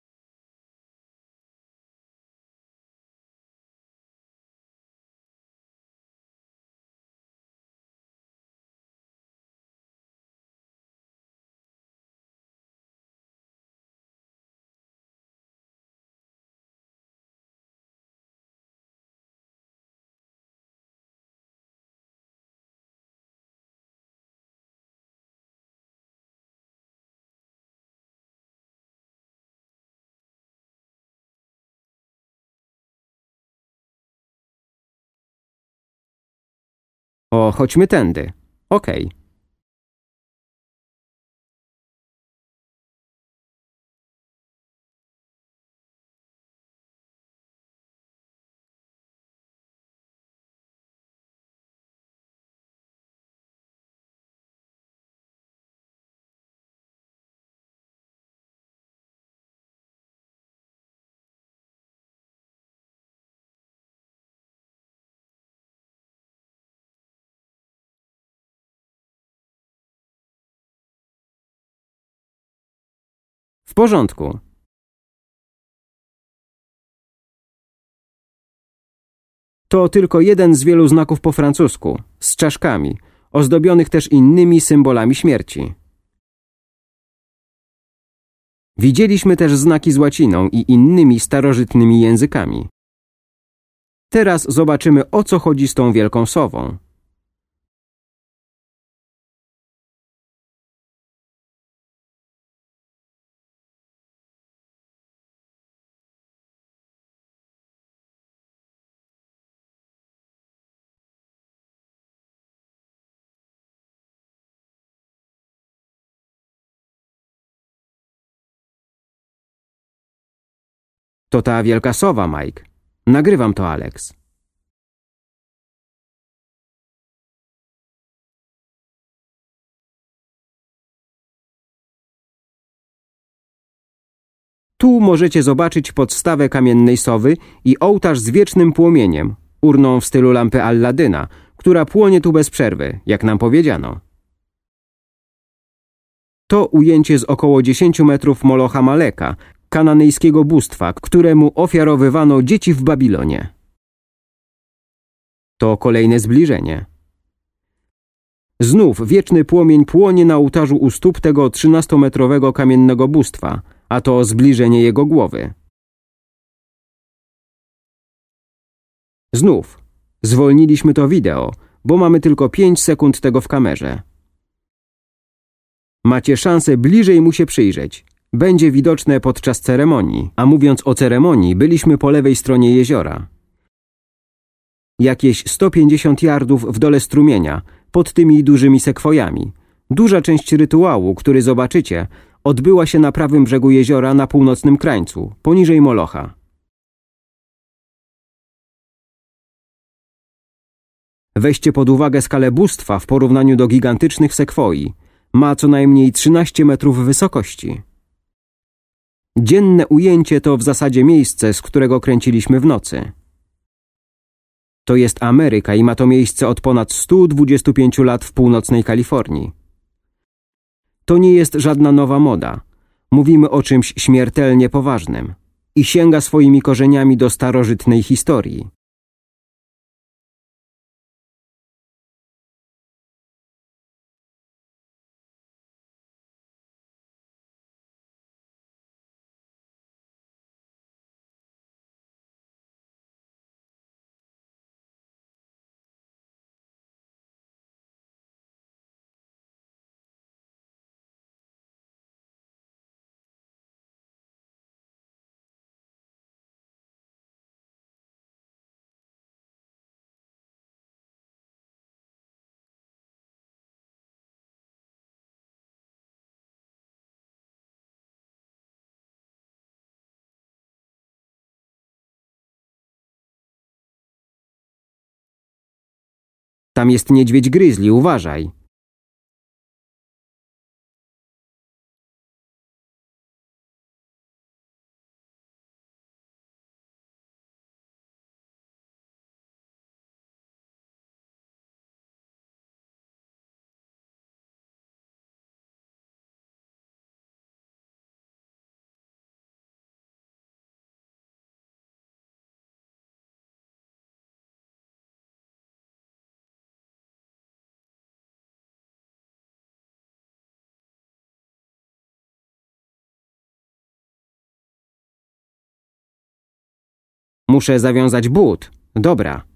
O, chodźmy tędy. Okej. W porządku. To tylko jeden z wielu znaków po francusku, z czaszkami, ozdobionych też innymi symbolami śmierci. Widzieliśmy też znaki z łaciną i innymi starożytnymi językami. Teraz zobaczymy, o co chodzi z tą wielką sową. To ta wielka sowa, Mike. Nagrywam to, Alex. Tu możecie zobaczyć podstawę kamiennej sowy i ołtarz z wiecznym płomieniem, urną w stylu lampy Alladyna, która płonie tu bez przerwy, jak nam powiedziano. To ujęcie z około dziesięciu metrów Molocha Maleka, kananejskiego bóstwa, któremu ofiarowywano dzieci w Babilonie. To kolejne zbliżenie. Znów wieczny płomień płonie na ołtarzu u stóp tego trzynastometrowego kamiennego bóstwa, a to zbliżenie jego głowy. Znów zwolniliśmy to wideo, bo mamy tylko pięć sekund tego w kamerze. Macie szansę bliżej mu się przyjrzeć. Będzie widoczne podczas ceremonii, a mówiąc o ceremonii, byliśmy po lewej stronie jeziora. Jakieś sto pięćdziesiąt yardów w dole strumienia, pod tymi dużymi sekwojami. Duża część rytuału, który zobaczycie, odbyła się na prawym brzegu jeziora na północnym krańcu, poniżej Molocha. Weźcie pod uwagę skalę bóstwa w porównaniu do gigantycznych sekwoi. Ma co najmniej trzynaście metrów wysokości. Dzienne ujęcie to w zasadzie miejsce, z którego kręciliśmy w nocy. To jest Ameryka i ma to miejsce od ponad stu dwudziestu pięciu lat w północnej Kalifornii. To nie jest żadna nowa moda. Mówimy o czymś śmiertelnie poważnym i sięga swoimi korzeniami do starożytnej historii. Tam jest niedźwiedź grizzly, uważaj. Muszę zawiązać but. Dobra.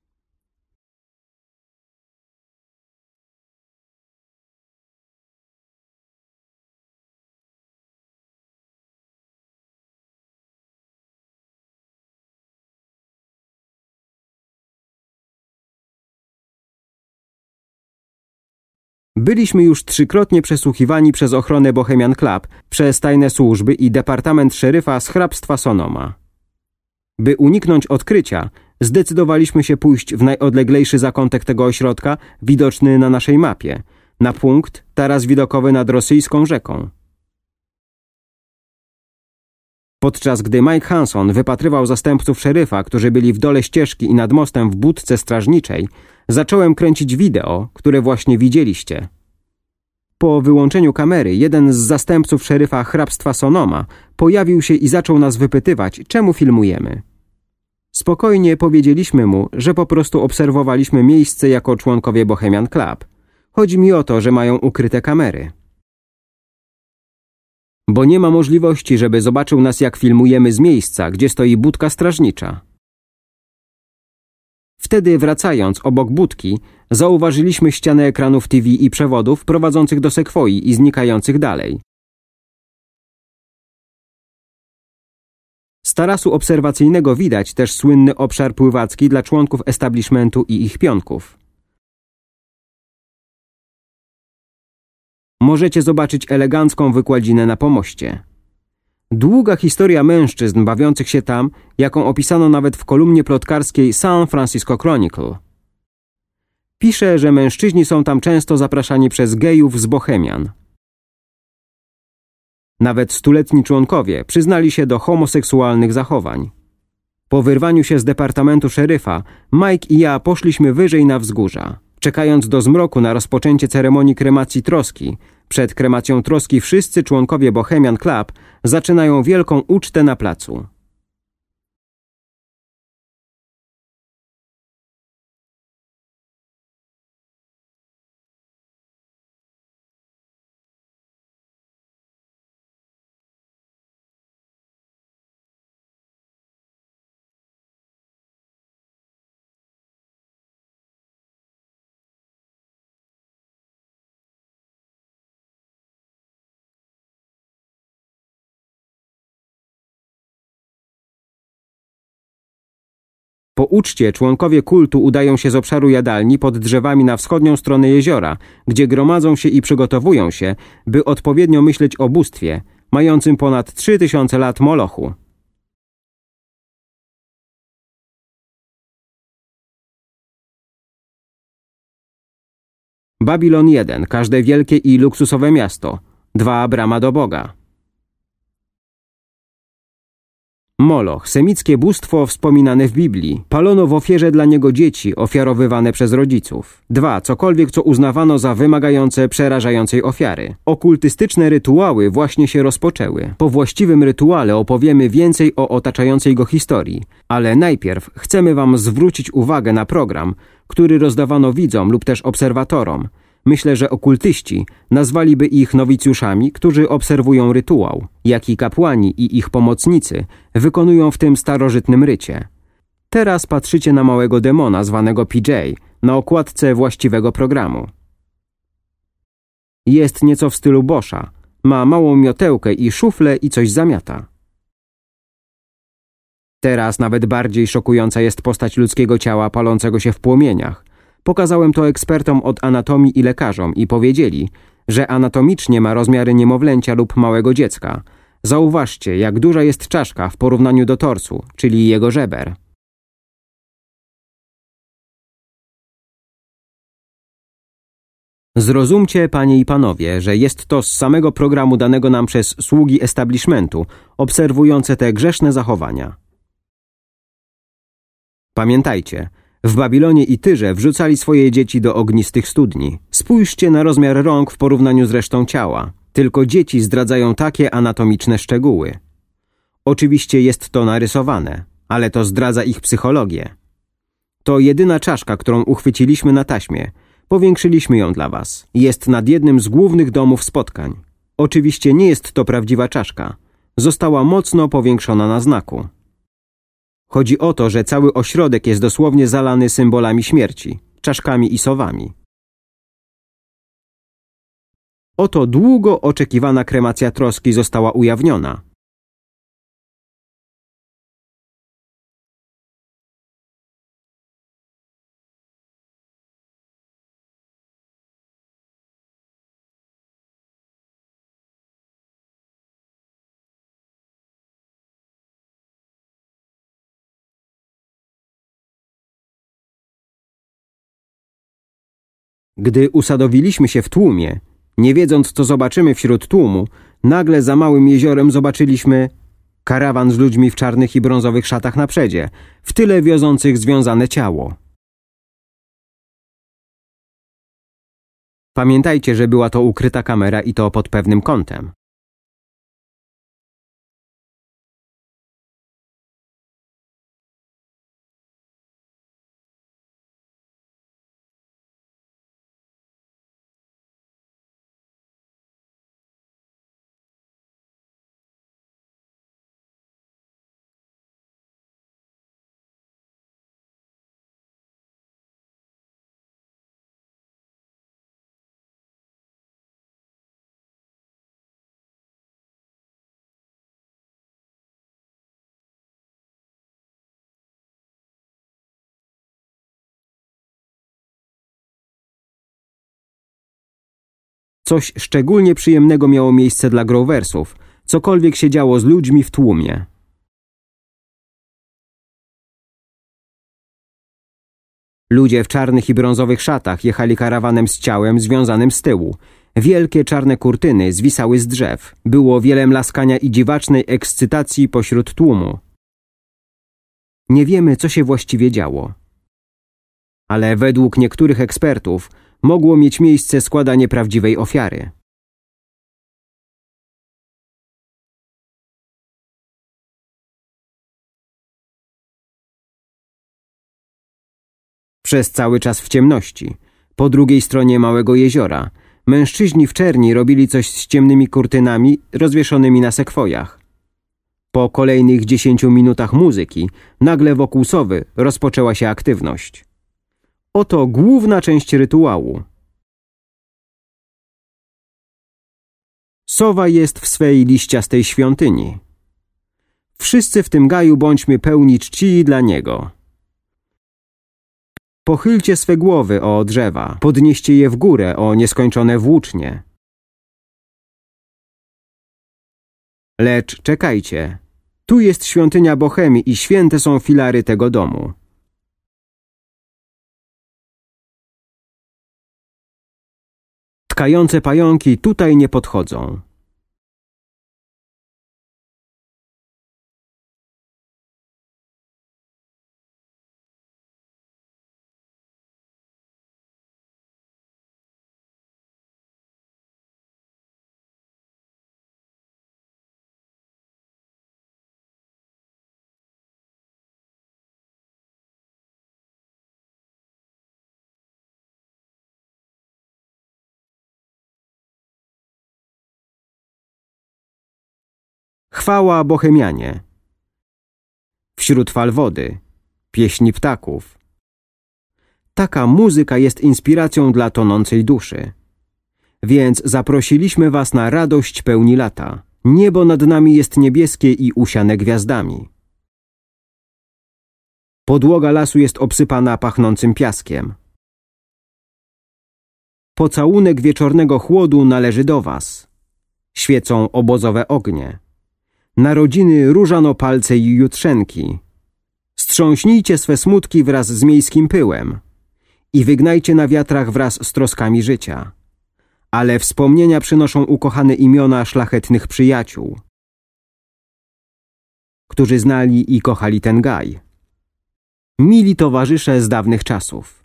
Byliśmy już trzykrotnie przesłuchiwani przez ochronę Bohemian Club, przez tajne służby i departament szeryfa z hrabstwa Sonoma. By uniknąć odkrycia, zdecydowaliśmy się pójść w najodleglejszy zakątek tego ośrodka, widoczny na naszej mapie, na punkt taras widokowy nad rosyjską rzeką. Podczas gdy Mike Hanson wypatrywał zastępców szeryfa, którzy byli w dole ścieżki i nad mostem w budce strażniczej, zacząłem kręcić wideo, które właśnie widzieliście. Po wyłączeniu kamery jeden z zastępców szeryfa hrabstwa Sonoma pojawił się i zaczął nas wypytywać, czemu filmujemy. Spokojnie powiedzieliśmy mu, że po prostu obserwowaliśmy miejsce jako członkowie Bohemian Club. Chodzi mi o to, że mają ukryte kamery. Bo nie ma możliwości, żeby zobaczył nas, jak filmujemy z miejsca, gdzie stoi budka strażnicza. Wtedy, wracając obok budki, zauważyliśmy ścianę ekranów T V i przewodów prowadzących do sekwoi i znikających dalej. Z tarasu obserwacyjnego widać też słynny obszar pływacki dla członków establishmentu i ich pionków. Możecie zobaczyć elegancką wykładzinę na pomoście. Długa historia mężczyzn bawiących się tam, jaką opisano nawet w kolumnie plotkarskiej San Francisco Chronicle. Pisze, że mężczyźni są tam często zapraszani przez gejów z Bohemian. Nawet stuletni członkowie przyznali się do homoseksualnych zachowań. Po wyrwaniu się z departamentu szeryfa, Mike i ja poszliśmy wyżej na wzgórza. Czekając do zmroku na rozpoczęcie ceremonii kremacji troski, przed kremacją troski wszyscy członkowie Bohemian Club zaczynają wielką ucztę na placu. Po uczcie członkowie kultu udają się z obszaru jadalni pod drzewami na wschodnią stronę jeziora, gdzie gromadzą się i przygotowują się, by odpowiednio myśleć o bóstwie, mającym ponad trzy tysiące lat Molochu. Babilon jeden, każde wielkie i luksusowe miasto. dwa. Brama do Boga. Moloch, semickie bóstwo wspominane w Biblii. Palono w ofierze dla niego dzieci ofiarowywane przez rodziców. dwa. Cokolwiek, co uznawano za wymagające przerażającej ofiary. Okultystyczne rytuały właśnie się rozpoczęły. Po właściwym rytuale opowiemy więcej o otaczającej go historii. Ale najpierw chcemy wam zwrócić uwagę na program, który rozdawano widzom lub też obserwatorom. Myślę, że okultyści nazwaliby ich nowicjuszami, którzy obserwują rytuał, jaki kapłani i ich pomocnicy wykonują w tym starożytnym rycie. Teraz patrzycie na małego demona zwanego P J na okładce właściwego programu. Jest nieco w stylu Boscha, ma małą miotełkę i szuflę i coś zamiata. Teraz nawet bardziej szokująca jest postać ludzkiego ciała palącego się w płomieniach. Pokazałem to ekspertom od anatomii i lekarzom i powiedzieli, że anatomicznie ma rozmiary niemowlęcia lub małego dziecka. Zauważcie, jak duża jest czaszka w porównaniu do torsu, czyli jego żeber. Zrozumcie, panie i panowie, że jest to z samego programu danego nam przez sługi establishmentu, obserwujące te grzeszne zachowania. Pamiętajcie, w Babilonie i Tyrze wrzucali swoje dzieci do ognistych studni. Spójrzcie na rozmiar rąk w porównaniu z resztą ciała. Tylko dzieci zdradzają takie anatomiczne szczegóły. Oczywiście jest to narysowane, ale to zdradza ich psychologię. To jedyna czaszka, którą uchwyciliśmy na taśmie. Powiększyliśmy ją dla was. Jest nad jednym z głównych domów spotkań. Oczywiście nie jest to prawdziwa czaszka. Została mocno powiększona na znaku. Chodzi o to, że cały ośrodek jest dosłownie zalany symbolami śmierci, czaszkami i sowami. Oto długo oczekiwana kremacja troski została ujawniona. Gdy usadowiliśmy się w tłumie, nie wiedząc, co zobaczymy wśród tłumu, nagle za małym jeziorem zobaczyliśmy karawan z ludźmi w czarnych i brązowych szatach na przedzie, w tyle wiozących związane ciało. Pamiętajcie, że była to ukryta kamera i to pod pewnym kątem. Coś szczególnie przyjemnego miało miejsce dla Groversów, cokolwiek się działo z ludźmi w tłumie. Ludzie w czarnych i brązowych szatach jechali karawanem z ciałem związanym z tyłu. Wielkie czarne kurtyny zwisały z drzew. Było wiele mlaskania i dziwacznej ekscytacji pośród tłumu. Nie wiemy, co się właściwie działo. Ale według niektórych ekspertów mogło mieć miejsce składanie prawdziwej ofiary. Przez cały czas w ciemności, po drugiej stronie małego jeziora, mężczyźni w czerni robili coś z ciemnymi kurtynami rozwieszonymi na sekwojach. Po kolejnych dziesięciu minutach muzyki, nagle wokół sowy rozpoczęła się aktywność. Oto główna część rytuału. Sowa jest w swej liściastej świątyni. Wszyscy w tym gaju bądźmy pełni czci dla niego. Pochylcie swe głowy, o drzewa, podnieście je w górę, o nieskończone włócznie. Lecz czekajcie, tu jest świątynia Bohemii i święte są filary tego domu. Tkające pająki tutaj nie podchodzą. Chwała Bohemianie. Wśród fal wody, pieśni ptaków. Taka muzyka jest inspiracją dla tonącej duszy. Więc zaprosiliśmy was na radość pełni lata. Niebo nad nami jest niebieskie i usiane gwiazdami. Podłoga lasu jest obsypana pachnącym piaskiem. Pocałunek wieczornego chłodu należy do was. Świecą obozowe ognie. Narodziny różano palce i jutrzenki. Strząśnijcie swe smutki wraz z miejskim pyłem i wygnajcie na wiatrach wraz z troskami życia. Ale wspomnienia przynoszą ukochane imiona szlachetnych przyjaciół, którzy znali i kochali ten gaj. Mili towarzysze z dawnych czasów.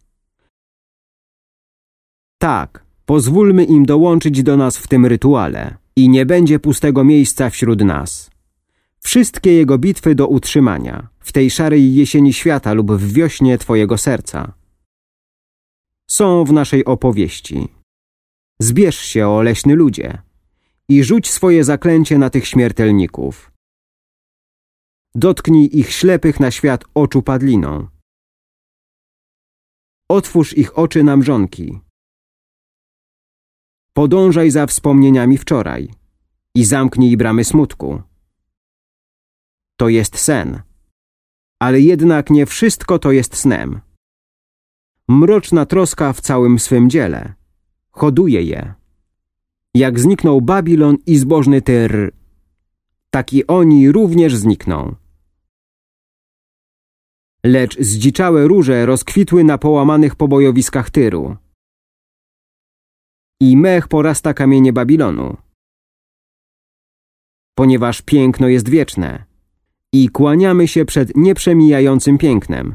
Tak, pozwólmy im dołączyć do nas w tym rytuale i nie będzie pustego miejsca wśród nas. Wszystkie jego bitwy do utrzymania, w tej szarej jesieni świata lub w wiośnie twojego serca, są w naszej opowieści. Zbierz się, o leśny ludzie, i rzuć swoje zaklęcie na tych śmiertelników. Dotknij ich ślepych na świat oczu padliną. Otwórz ich oczy na mrzonki. Podążaj za wspomnieniami wczoraj i zamknij bramy smutku. To jest sen, ale jednak nie wszystko to jest snem. Mroczna troska w całym swym dziele hoduje je. Jak zniknął Babilon i zbożny Tyr, tak i oni również znikną. Lecz zdziczałe róże rozkwitły na połamanych pobojowiskach Tyru. I mech porasta kamienie Babilonu. Ponieważ piękno jest wieczne i kłaniamy się przed nieprzemijającym pięknem.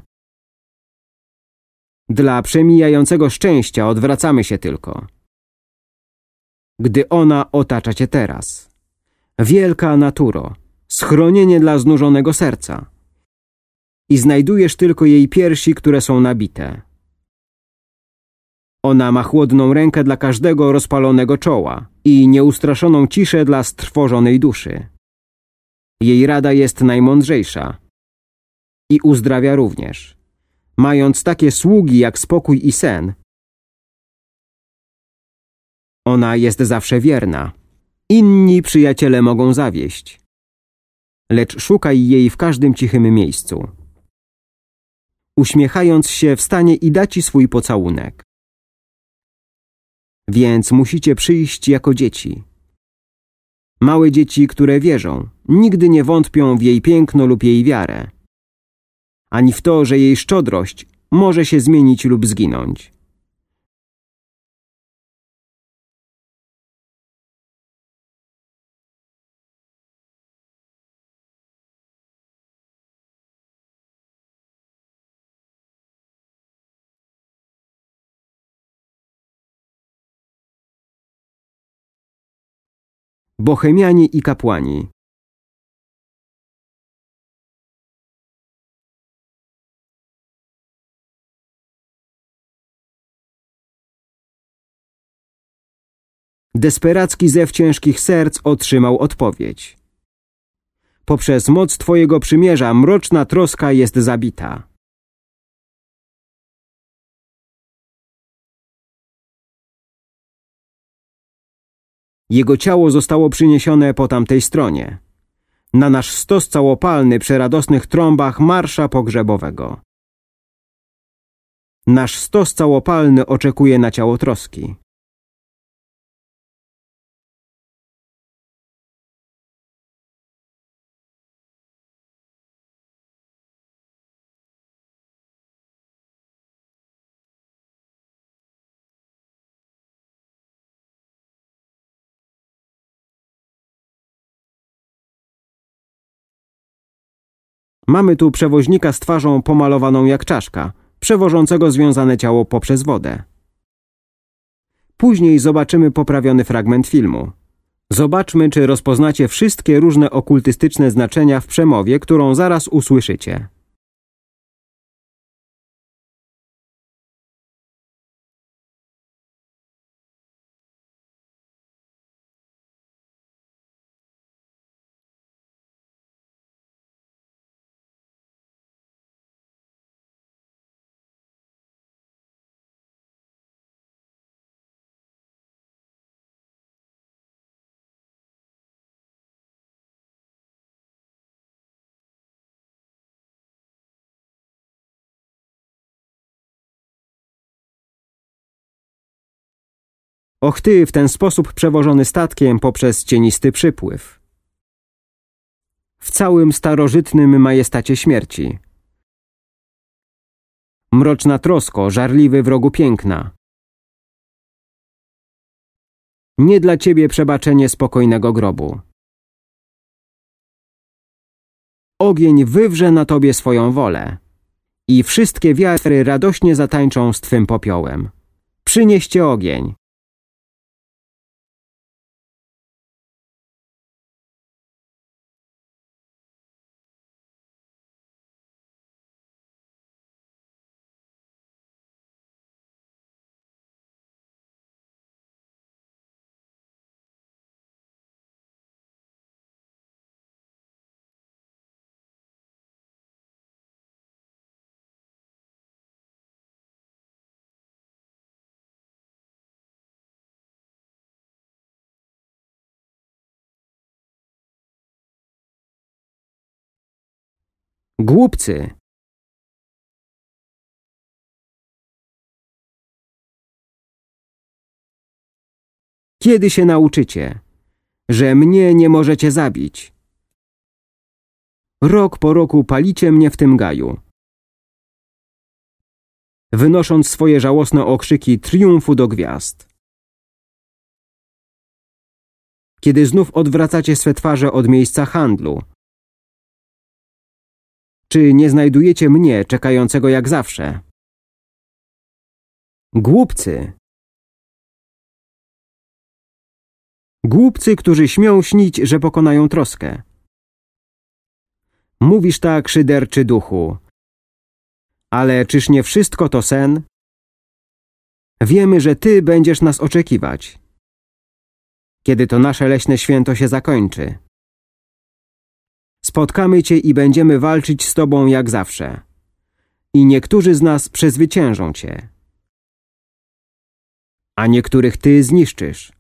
Dla przemijającego szczęścia odwracamy się tylko, gdy ona otacza cię teraz. Wielka naturo, schronienie dla znużonego serca. I znajdujesz tylko jej piersi, które są nabite. Ona ma chłodną rękę dla każdego rozpalonego czoła i nieustraszoną ciszę dla strwożonej duszy. Jej rada jest najmądrzejsza i uzdrawia również. Mając takie sługi jak spokój i sen, ona jest zawsze wierna. Inni przyjaciele mogą zawieść, lecz szukaj jej w każdym cichym miejscu. Uśmiechając się wstanie i da ci swój pocałunek. Więc musicie przyjść jako dzieci. Małe dzieci, które wierzą, nigdy nie wątpią w jej piękno lub jej wiarę, ani w to, że jej szczodrość może się zmienić lub zginąć. Bohemianie i kapłani. Desperacki zew ciężkich serc otrzymał odpowiedź. Poprzez moc Twojego przymierza mroczna troska jest zabita. Jego ciało zostało przyniesione po tamtej stronie, na nasz stos całopalny przy radosnych trąbach marsza pogrzebowego. Nasz stos całopalny oczekuje na ciało troski. Mamy tu przewoźnika z twarzą pomalowaną jak czaszka, przewożącego związane ciało poprzez wodę. Później zobaczymy poprawiony fragment filmu. Zobaczmy, czy rozpoznacie wszystkie różne okultystyczne znaczenia w przemowie, którą zaraz usłyszycie. Och ty, w ten sposób przewożony statkiem poprzez cienisty przypływ. W całym starożytnym majestacie śmierci. Mroczna trosko, żarliwy wrogu piękna. Nie dla ciebie przebaczenie spokojnego grobu. Ogień wywrze na tobie swoją wolę i wszystkie wiatry radośnie zatańczą z twym popiołem. Przynieście ogień. Głupcy! Kiedy się nauczycie, że mnie nie możecie zabić? Rok po roku palicie mnie w tym gaju, wynosząc swoje żałosne okrzyki triumfu do gwiazd. Kiedy znów odwracacie swe twarze od miejsca handlu, czy nie znajdujecie mnie czekającego jak zawsze? Głupcy! Głupcy, którzy śmią śnić, że pokonają troskę. Mówisz tak, szyderczy duchu. Ale czyż nie wszystko to sen? Wiemy, że Ty będziesz nas oczekiwać, kiedy to nasze leśne święto się zakończy. Spotkamy Cię i będziemy walczyć z Tobą jak zawsze. I niektórzy z nas przezwyciężą Cię, a niektórych Ty zniszczysz.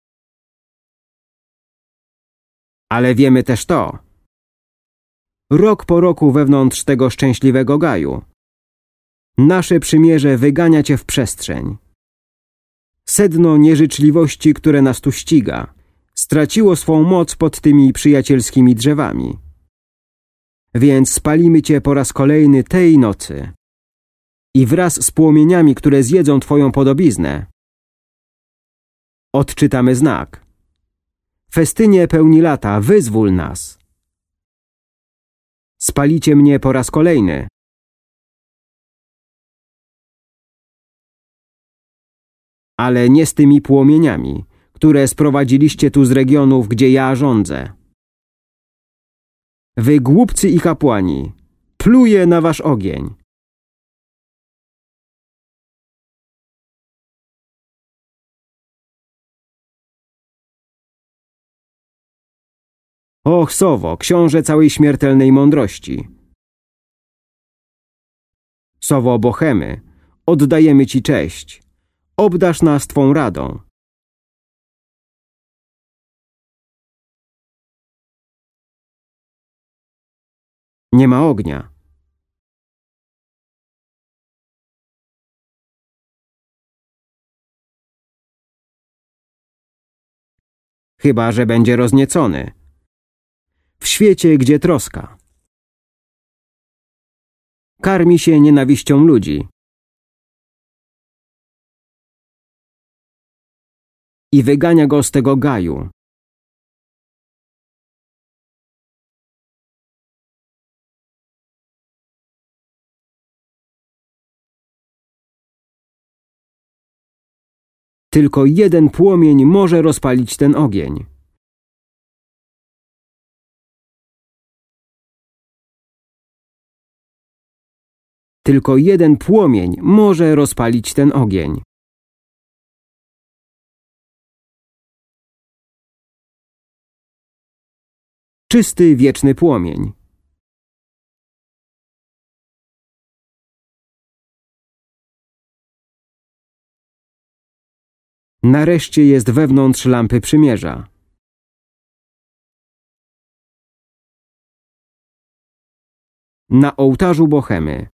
Ale wiemy też to. Rok po roku wewnątrz tego szczęśliwego gaju nasze przymierze wygania Cię w przestrzeń. Sedno nieżyczliwości, które nas tu ściga, straciło swą moc pod tymi przyjacielskimi drzewami. Więc spalimy cię po raz kolejny tej nocy. I wraz z płomieniami, które zjedzą twoją podobiznę, odczytamy znak. Festynie pełni lata, wyzwól nas. Spalicie mnie po raz kolejny. Ale nie z tymi płomieniami, które sprowadziliście tu z regionów, gdzie ja rządzę. Wy głupcy i kapłani, pluję na wasz ogień. Och, Sowo, książę całej śmiertelnej mądrości. Sowo Bohemy, oddajemy ci cześć. Obdasz nas twą radą. Nie ma ognia. Chyba że będzie rozniecony. W świecie, gdzie troska karmi się nienawiścią ludzi i wygania go z tego gaju. Tylko jeden płomień może rozpalić ten ogień. Tylko jeden płomień może rozpalić ten ogień. Czysty, wieczny płomień. Nareszcie jest wewnątrz lampy przymierza. Na ołtarzu Bohemy.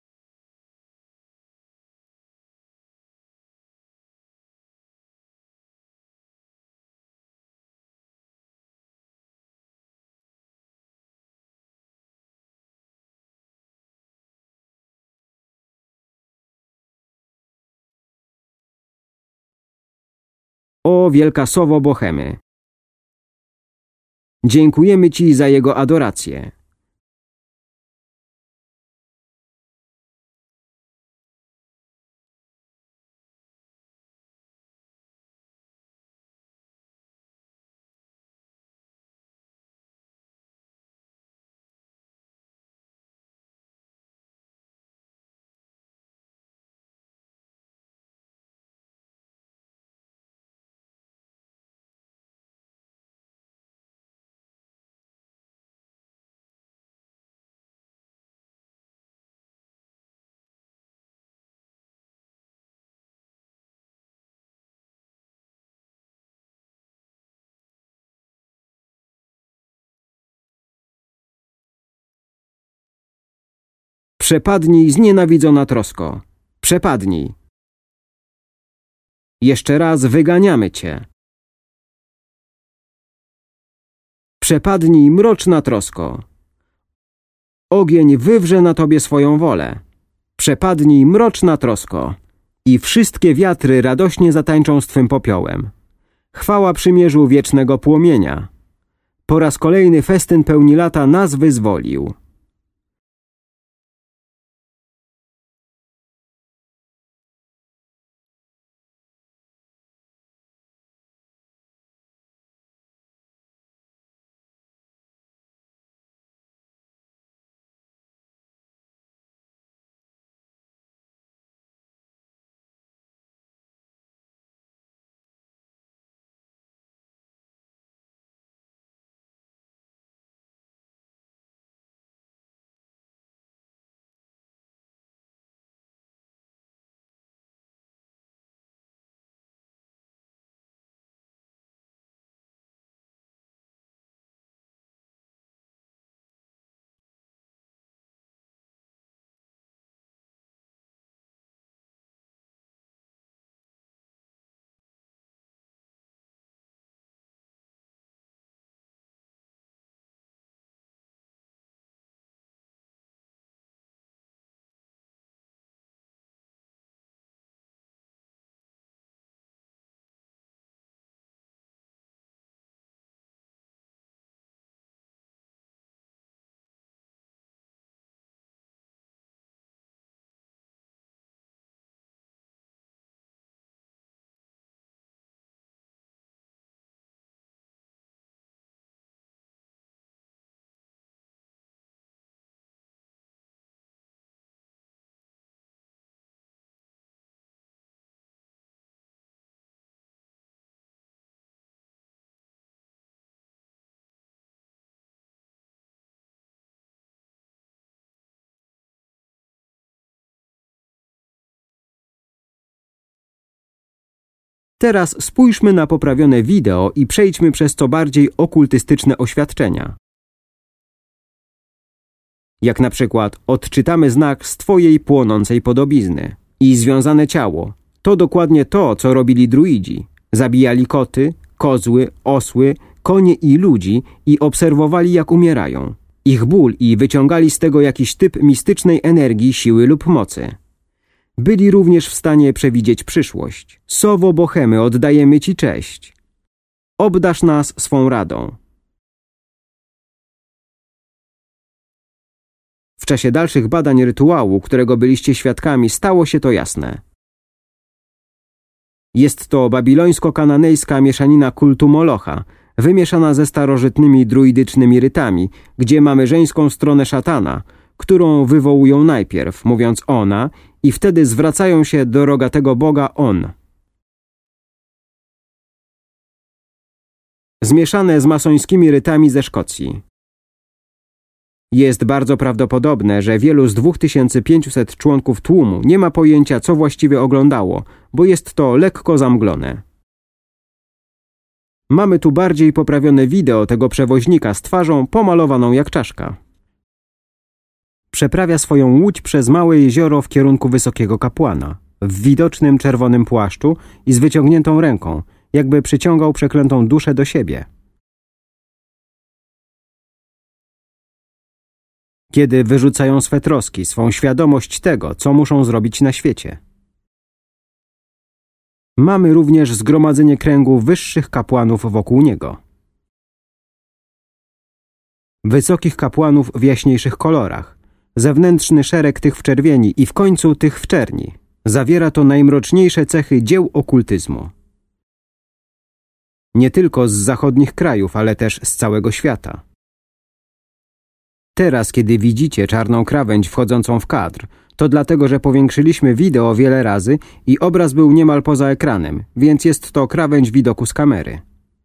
O wielka Sowo Bohemy! Dziękujemy ci za jego adorację. Przepadnij, znienawidzona trosko. Przepadnij. Jeszcze raz wyganiamy cię. Przepadnij, mroczna trosko. Ogień wywrze na tobie swoją wolę. Przepadnij, mroczna trosko. I wszystkie wiatry radośnie zatańczą z twym popiołem. Chwała przymierzu wiecznego płomienia. Po raz kolejny festyn pełni lata nas wyzwolił. Teraz spójrzmy na poprawione wideo i przejdźmy przez co bardziej okultystyczne oświadczenia. Jak na przykład odczytamy znak z twojej płonącej podobizny i związane ciało. To dokładnie to, co robili druidzi. Zabijali koty, kozły, osły, konie i ludzi i obserwowali, jak umierają. Ich ból i wyciągali z tego jakiś typ mistycznej energii, siły lub mocy. Byli również w stanie przewidzieć przyszłość. Sowo Bohemy, oddajemy ci cześć. Obdarz nas swą radą. W czasie dalszych badań rytuału, którego byliście świadkami, stało się to jasne. Jest to babilońsko-kananejska mieszanina kultu Molocha, wymieszana ze starożytnymi druidycznymi rytami, gdzie mamy żeńską stronę szatana, którą wywołują najpierw, mówiąc ona, i wtedy zwracają się do rogatego boga on. Zmieszane z masońskimi rytami ze Szkocji. Jest bardzo prawdopodobne, że wielu z dwa tysiące pięćset członków tłumu nie ma pojęcia, co właściwie oglądało, bo jest to lekko zamglone. Mamy tu bardziej poprawione wideo tego przewoźnika z twarzą pomalowaną jak czaszka. Przeprawia swoją łódź przez małe jezioro w kierunku wysokiego kapłana, w widocznym czerwonym płaszczu i z wyciągniętą ręką, jakby przyciągał przeklętą duszę do siebie. Kiedy wyrzucają swe troski, swą świadomość tego, co muszą zrobić na świecie. Mamy również zgromadzenie kręgu wyższych kapłanów wokół niego. Wysokich kapłanów w jaśniejszych kolorach, zewnętrzny szereg tych w czerwieni i w końcu tych w czerni. Zawiera to najmroczniejsze cechy dzieł okultyzmu. Nie tylko z zachodnich krajów, ale też z całego świata. Teraz, kiedy widzicie czarną krawędź wchodzącą w kadr, to dlatego, że powiększyliśmy wideo wiele razy i obraz był niemal poza ekranem, więc jest to krawędź widoku z kamery.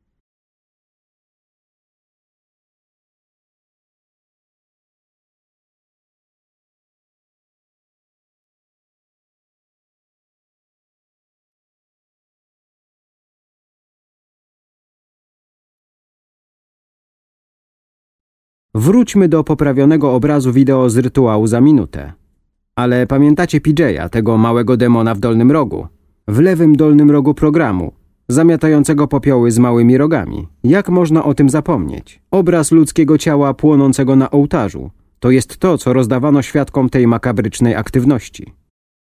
Wróćmy do poprawionego obrazu wideo z rytuału za minutę. Ale pamiętacie P J a, tego małego demona w dolnym rogu? W lewym dolnym rogu programu, zamiatającego popioły z małymi rogami. Jak można o tym zapomnieć? Obraz ludzkiego ciała płonącego na ołtarzu. To jest to, co rozdawano świadkom tej makabrycznej aktywności.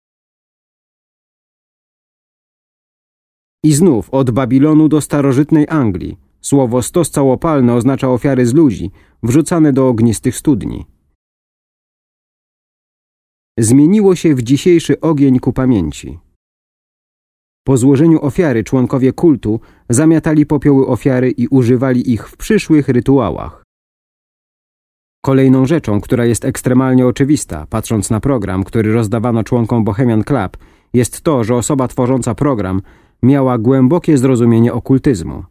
I znów od Babilonu do starożytnej Anglii. Słowo stos całopalne oznacza ofiary z ludzi, wrzucane do ognistych studni. Zmieniło się w dzisiejszy ogień ku pamięci. Po złożeniu ofiary członkowie kultu zamiatali popioły ofiary i używali ich w przyszłych rytuałach. Kolejną rzeczą, która jest ekstremalnie oczywista, patrząc na program, który rozdawano członkom Bohemian Club, jest to, że osoba tworząca program miała głębokie zrozumienie okultyzmu.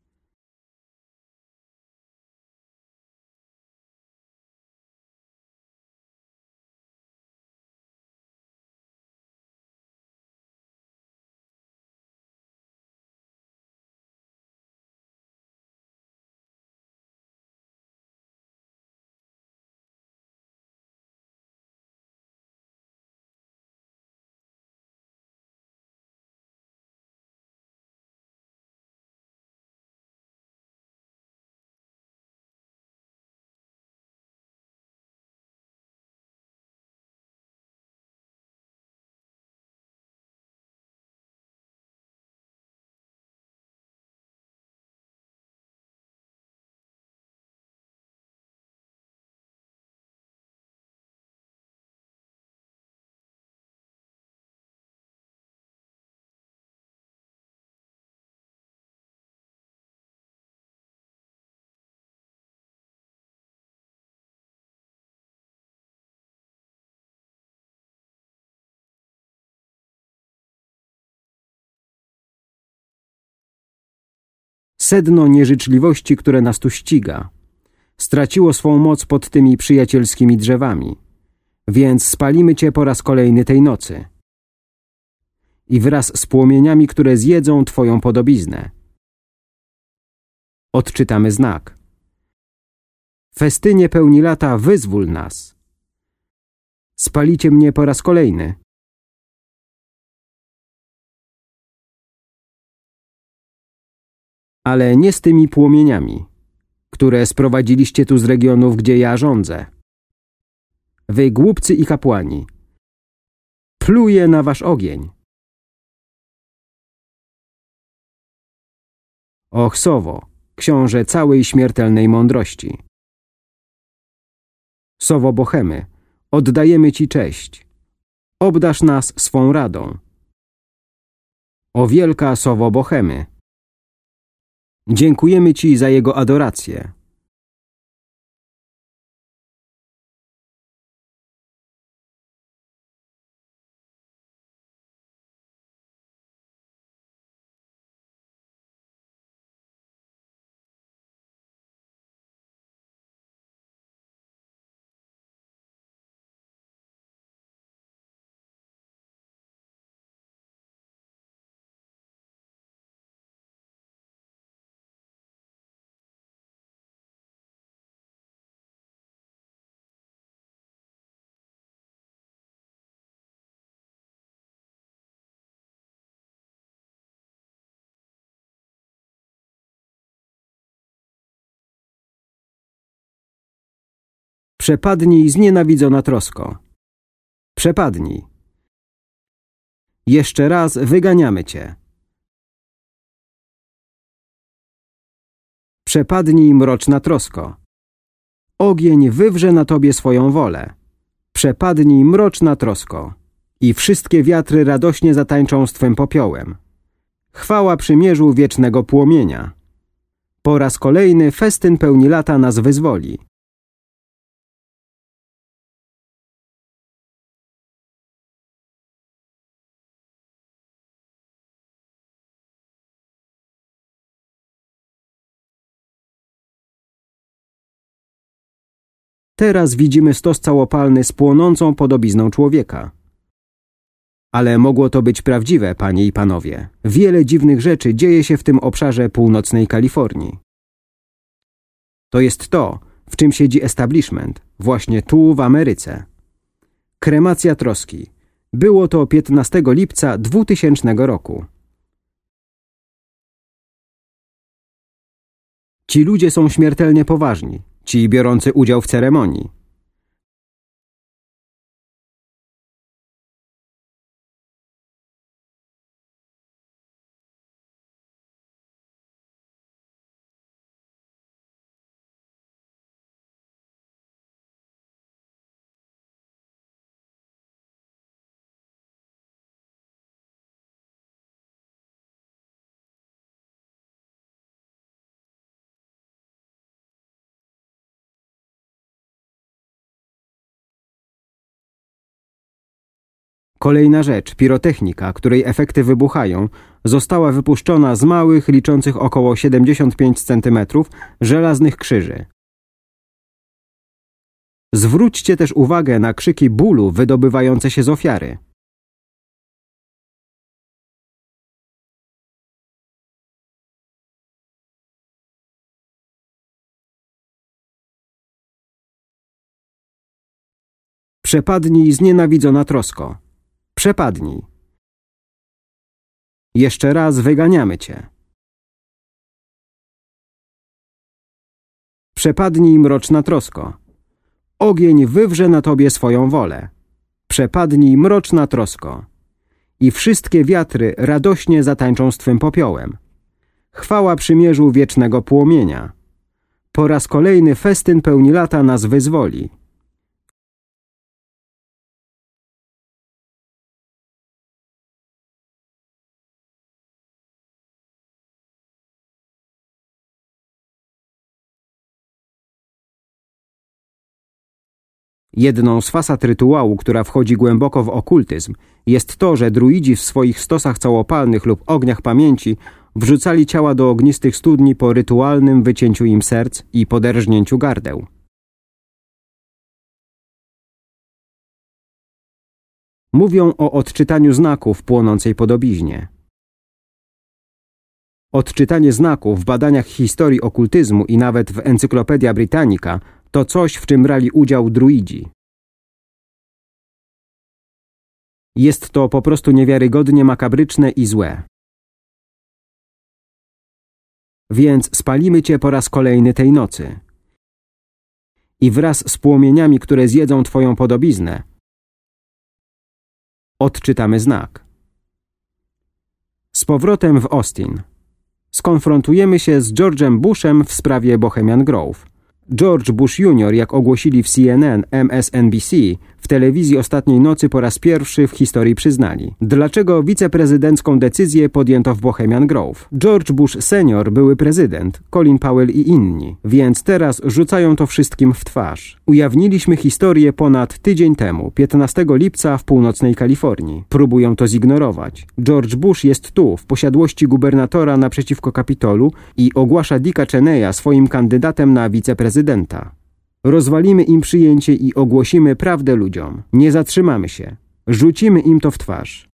Sedno nieżyczliwości, które nas tu ściga, straciło swą moc pod tymi przyjacielskimi drzewami, więc spalimy cię po raz kolejny tej nocy. i wraz z płomieniami, które zjedzą Twoją podobiznę. Odczytamy znak. Festynie pełni lata, wyzwól nas. Spalicie mnie po raz kolejny. Ale nie z tymi płomieniami, które sprowadziliście tu z regionów, gdzie ja rządzę. Wy głupcy i kapłani, pluję na wasz ogień. Och, Sowo, książę całej śmiertelnej mądrości. Sowo Bohemy, oddajemy Ci cześć. Obdarz nas swą radą. O wielka Sowo Bohemy, dziękujemy Ci za jego adorację. Przepadnij, znienawidzona trosko. Przepadnij. Jeszcze raz wyganiamy Cię. Przepadnij, mroczna trosko. Ogień wywrze na Tobie swoją wolę. Przepadnij, mroczna trosko. I wszystkie wiatry radośnie zatańczą z Twym popiołem. Chwała przymierzu wiecznego płomienia. Po raz kolejny festyn pełni lata nas wyzwoli. Teraz widzimy stos całopalny z płonącą podobizną człowieka. Ale mogło to być prawdziwe, panie i panowie. Wiele dziwnych rzeczy dzieje się w tym obszarze północnej Kalifornii. To jest to, w czym siedzi establishment, właśnie tu w Ameryce. Kremacja troski. Było to piętnastego lipca dwutysięcznego roku. Ci ludzie są śmiertelnie poważni. Ci biorący udział w ceremonii. Kolejna rzecz, pirotechnika, której efekty wybuchają, została wypuszczona z małych, liczących około siedemdziesiąt pięć centymetrów, żelaznych krzyży. Zwróćcie też uwagę na krzyki bólu wydobywające się z ofiary. Przepadnij, znienawidzona trosko. Przepadnij. Jeszcze raz wyganiamy Cię. Przepadnij, mroczna trosko. Ogień wywrze na Tobie swoją wolę. Przepadnij, mroczna trosko. I wszystkie wiatry radośnie zatańczą z Twym popiołem. Chwała przymierzu wiecznego płomienia. Po raz kolejny festyn pełni lata nas wyzwoli. Jedną z fasad rytuału, która wchodzi głęboko w okultyzm, jest to, że druidzi w swoich stosach całopalnych lub ogniach pamięci wrzucali ciała do ognistych studni po rytualnym wycięciu im serc i poderżnięciu gardeł. Mówią o odczytaniu znaków w płonącej podobiznie. Odczytanie znaków w badaniach historii okultyzmu i nawet w Encyklopedia Britannica to coś, w czym brali udział druidzi. Jest to po prostu niewiarygodnie makabryczne i złe. Więc spalimy cię po raz kolejny tej nocy. I wraz z płomieniami, które zjedzą twoją podobiznę, odczytamy znak. Z powrotem w Austin. Skonfrontujemy się z George'em Bushem w sprawie Bohemian Grove. George Bush junior, jak ogłosili w C N N, M S N B C, w telewizji ostatniej nocy po raz pierwszy w historii przyznali, dlaczego wiceprezydencką decyzję podjęto w Bohemian Grove. George Bush senior, były prezydent, Colin Powell i inni, więc teraz rzucają to wszystkim w twarz. Ujawniliśmy historię ponad tydzień temu, piętnastego lipca w północnej Kalifornii. Próbują to zignorować. George Bush jest tu, w posiadłości gubernatora naprzeciwko Kapitolu i ogłasza Dicka Cheneya swoim kandydatem na wiceprezydenta. Prezydenta. Rozwalimy im przyjęcie i ogłosimy prawdę ludziom. Nie zatrzymamy się. Rzucimy im to w twarz.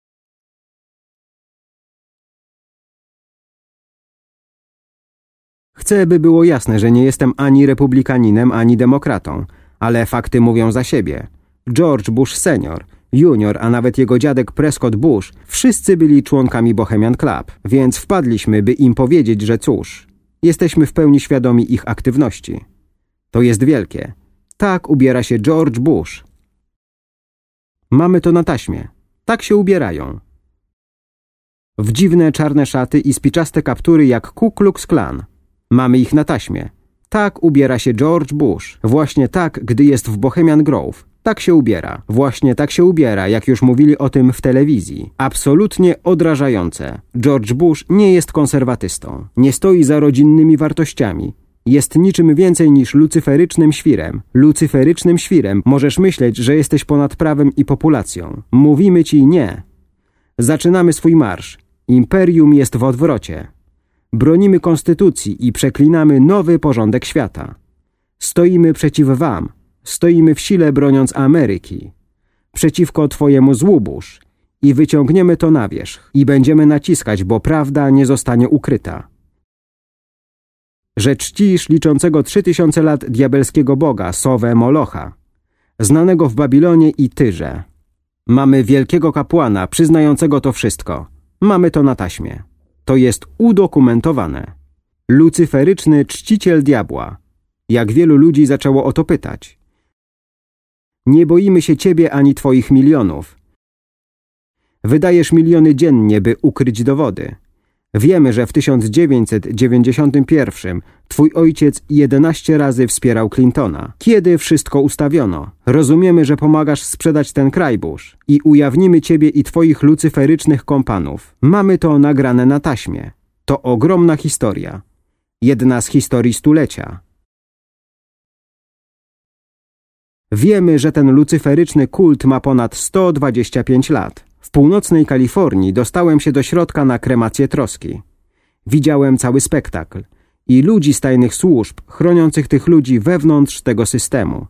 Chcę, by było jasne, że nie jestem ani republikaninem, ani demokratą, ale fakty mówią za siebie. George Bush senior, junior, a nawet jego dziadek Prescott Bush, wszyscy byli członkami Bohemian Club, więc wpadliśmy, by im powiedzieć, że cóż, jesteśmy w pełni świadomi ich aktywności. To jest wielkie. Tak ubiera się George Bush. Mamy to na taśmie. Tak się ubierają. W dziwne czarne szaty i spiczaste kaptury jak Ku Klux Klan. Mamy ich na taśmie. Tak ubiera się George Bush. Właśnie tak, gdy jest w Bohemian Grove. Tak się ubiera. Właśnie tak się ubiera, jak już mówili o tym w telewizji. Absolutnie odrażające. George Bush nie jest konserwatystą. Nie stoi za rodzinnymi wartościami. Jest niczym więcej niż lucyferycznym świrem. Lucyferycznym świrem możesz myśleć, że jesteś ponad prawem i populacją. Mówimy ci nie. Zaczynamy swój marsz. Imperium jest w odwrocie. Bronimy konstytucji i przeklinamy nowy porządek świata. Stoimy przeciw wam. Stoimy w sile, broniąc Ameryki. Przeciwko twojemu złu, Bush. I wyciągniemy to na wierzch. I będziemy naciskać, bo prawda nie zostanie ukryta. Że czcisz liczącego trzy tysiące lat diabelskiego boga, Sowę Molocha, znanego w Babilonie i Tyrze. Mamy wielkiego kapłana przyznającego to wszystko. Mamy to na taśmie. To jest udokumentowane. Lucyferyczny czciciel diabła. Jak wielu ludzi zaczęło o to pytać. Nie boimy się ciebie ani twoich milionów. Wydajesz miliony dziennie, by ukryć dowody. Wiemy, że w tysiąc dziewięćset dziewięćdziesiątym pierwszym twój ojciec jedenaście razy wspierał Clintona. Kiedy wszystko ustawiono? Rozumiemy, że pomagasz sprzedać ten kraj, Bush. I ujawnimy ciebie i twoich lucyferycznych kompanów. Mamy to nagrane na taśmie. To ogromna historia. Jedna z historii stulecia. Wiemy, że ten lucyferyczny kult ma ponad sto dwadzieścia pięć lat. W północnej Kalifornii dostałem się do środka na kremację troski. Widziałem cały spektakl i ludzi z tajnych służb, chroniących tych ludzi wewnątrz tego systemu.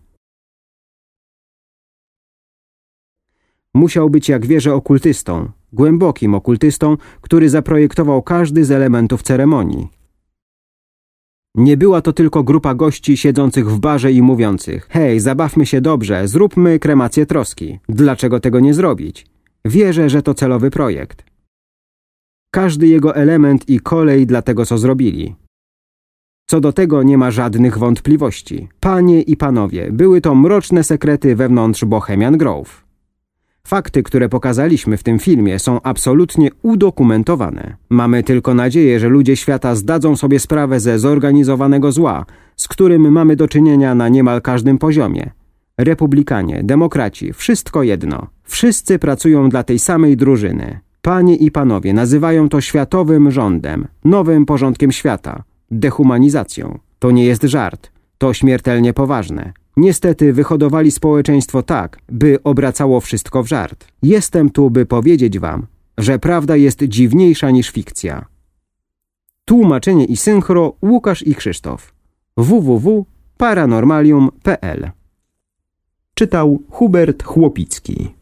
Musiał być, jak wierzę, okultystą, głębokim okultystą, który zaprojektował każdy z elementów ceremonii. Nie była to tylko grupa gości siedzących w barze i mówiących: hej, zabawmy się dobrze, zróbmy kremację troski. Dlaczego tego nie zrobić? Wierzę, że to celowy projekt. Każdy jego element i kolej dla tego, co zrobili. Co do tego nie ma żadnych wątpliwości. Panie i panowie, były to mroczne sekrety wewnątrz Bohemian Grove. Fakty, które pokazaliśmy w tym filmie, są absolutnie udokumentowane. Mamy tylko nadzieję, że ludzie świata zdadzą sobie sprawę ze zorganizowanego zła, z którym mamy do czynienia na niemal każdym poziomie. Republikanie, demokraci, wszystko jedno. Wszyscy pracują dla tej samej drużyny. Panie i panowie, nazywają to światowym rządem, nowym porządkiem świata, dehumanizacją. To nie jest żart, to śmiertelnie poważne. Niestety wyhodowali społeczeństwo tak, by obracało wszystko w żart. Jestem tu, by powiedzieć wam, że prawda jest dziwniejsza niż fikcja. Tłumaczenie i synchro Łukasz i Krzysztof. w w w kropka paranormalium kropka p l Czytał Hubert Chłopicki.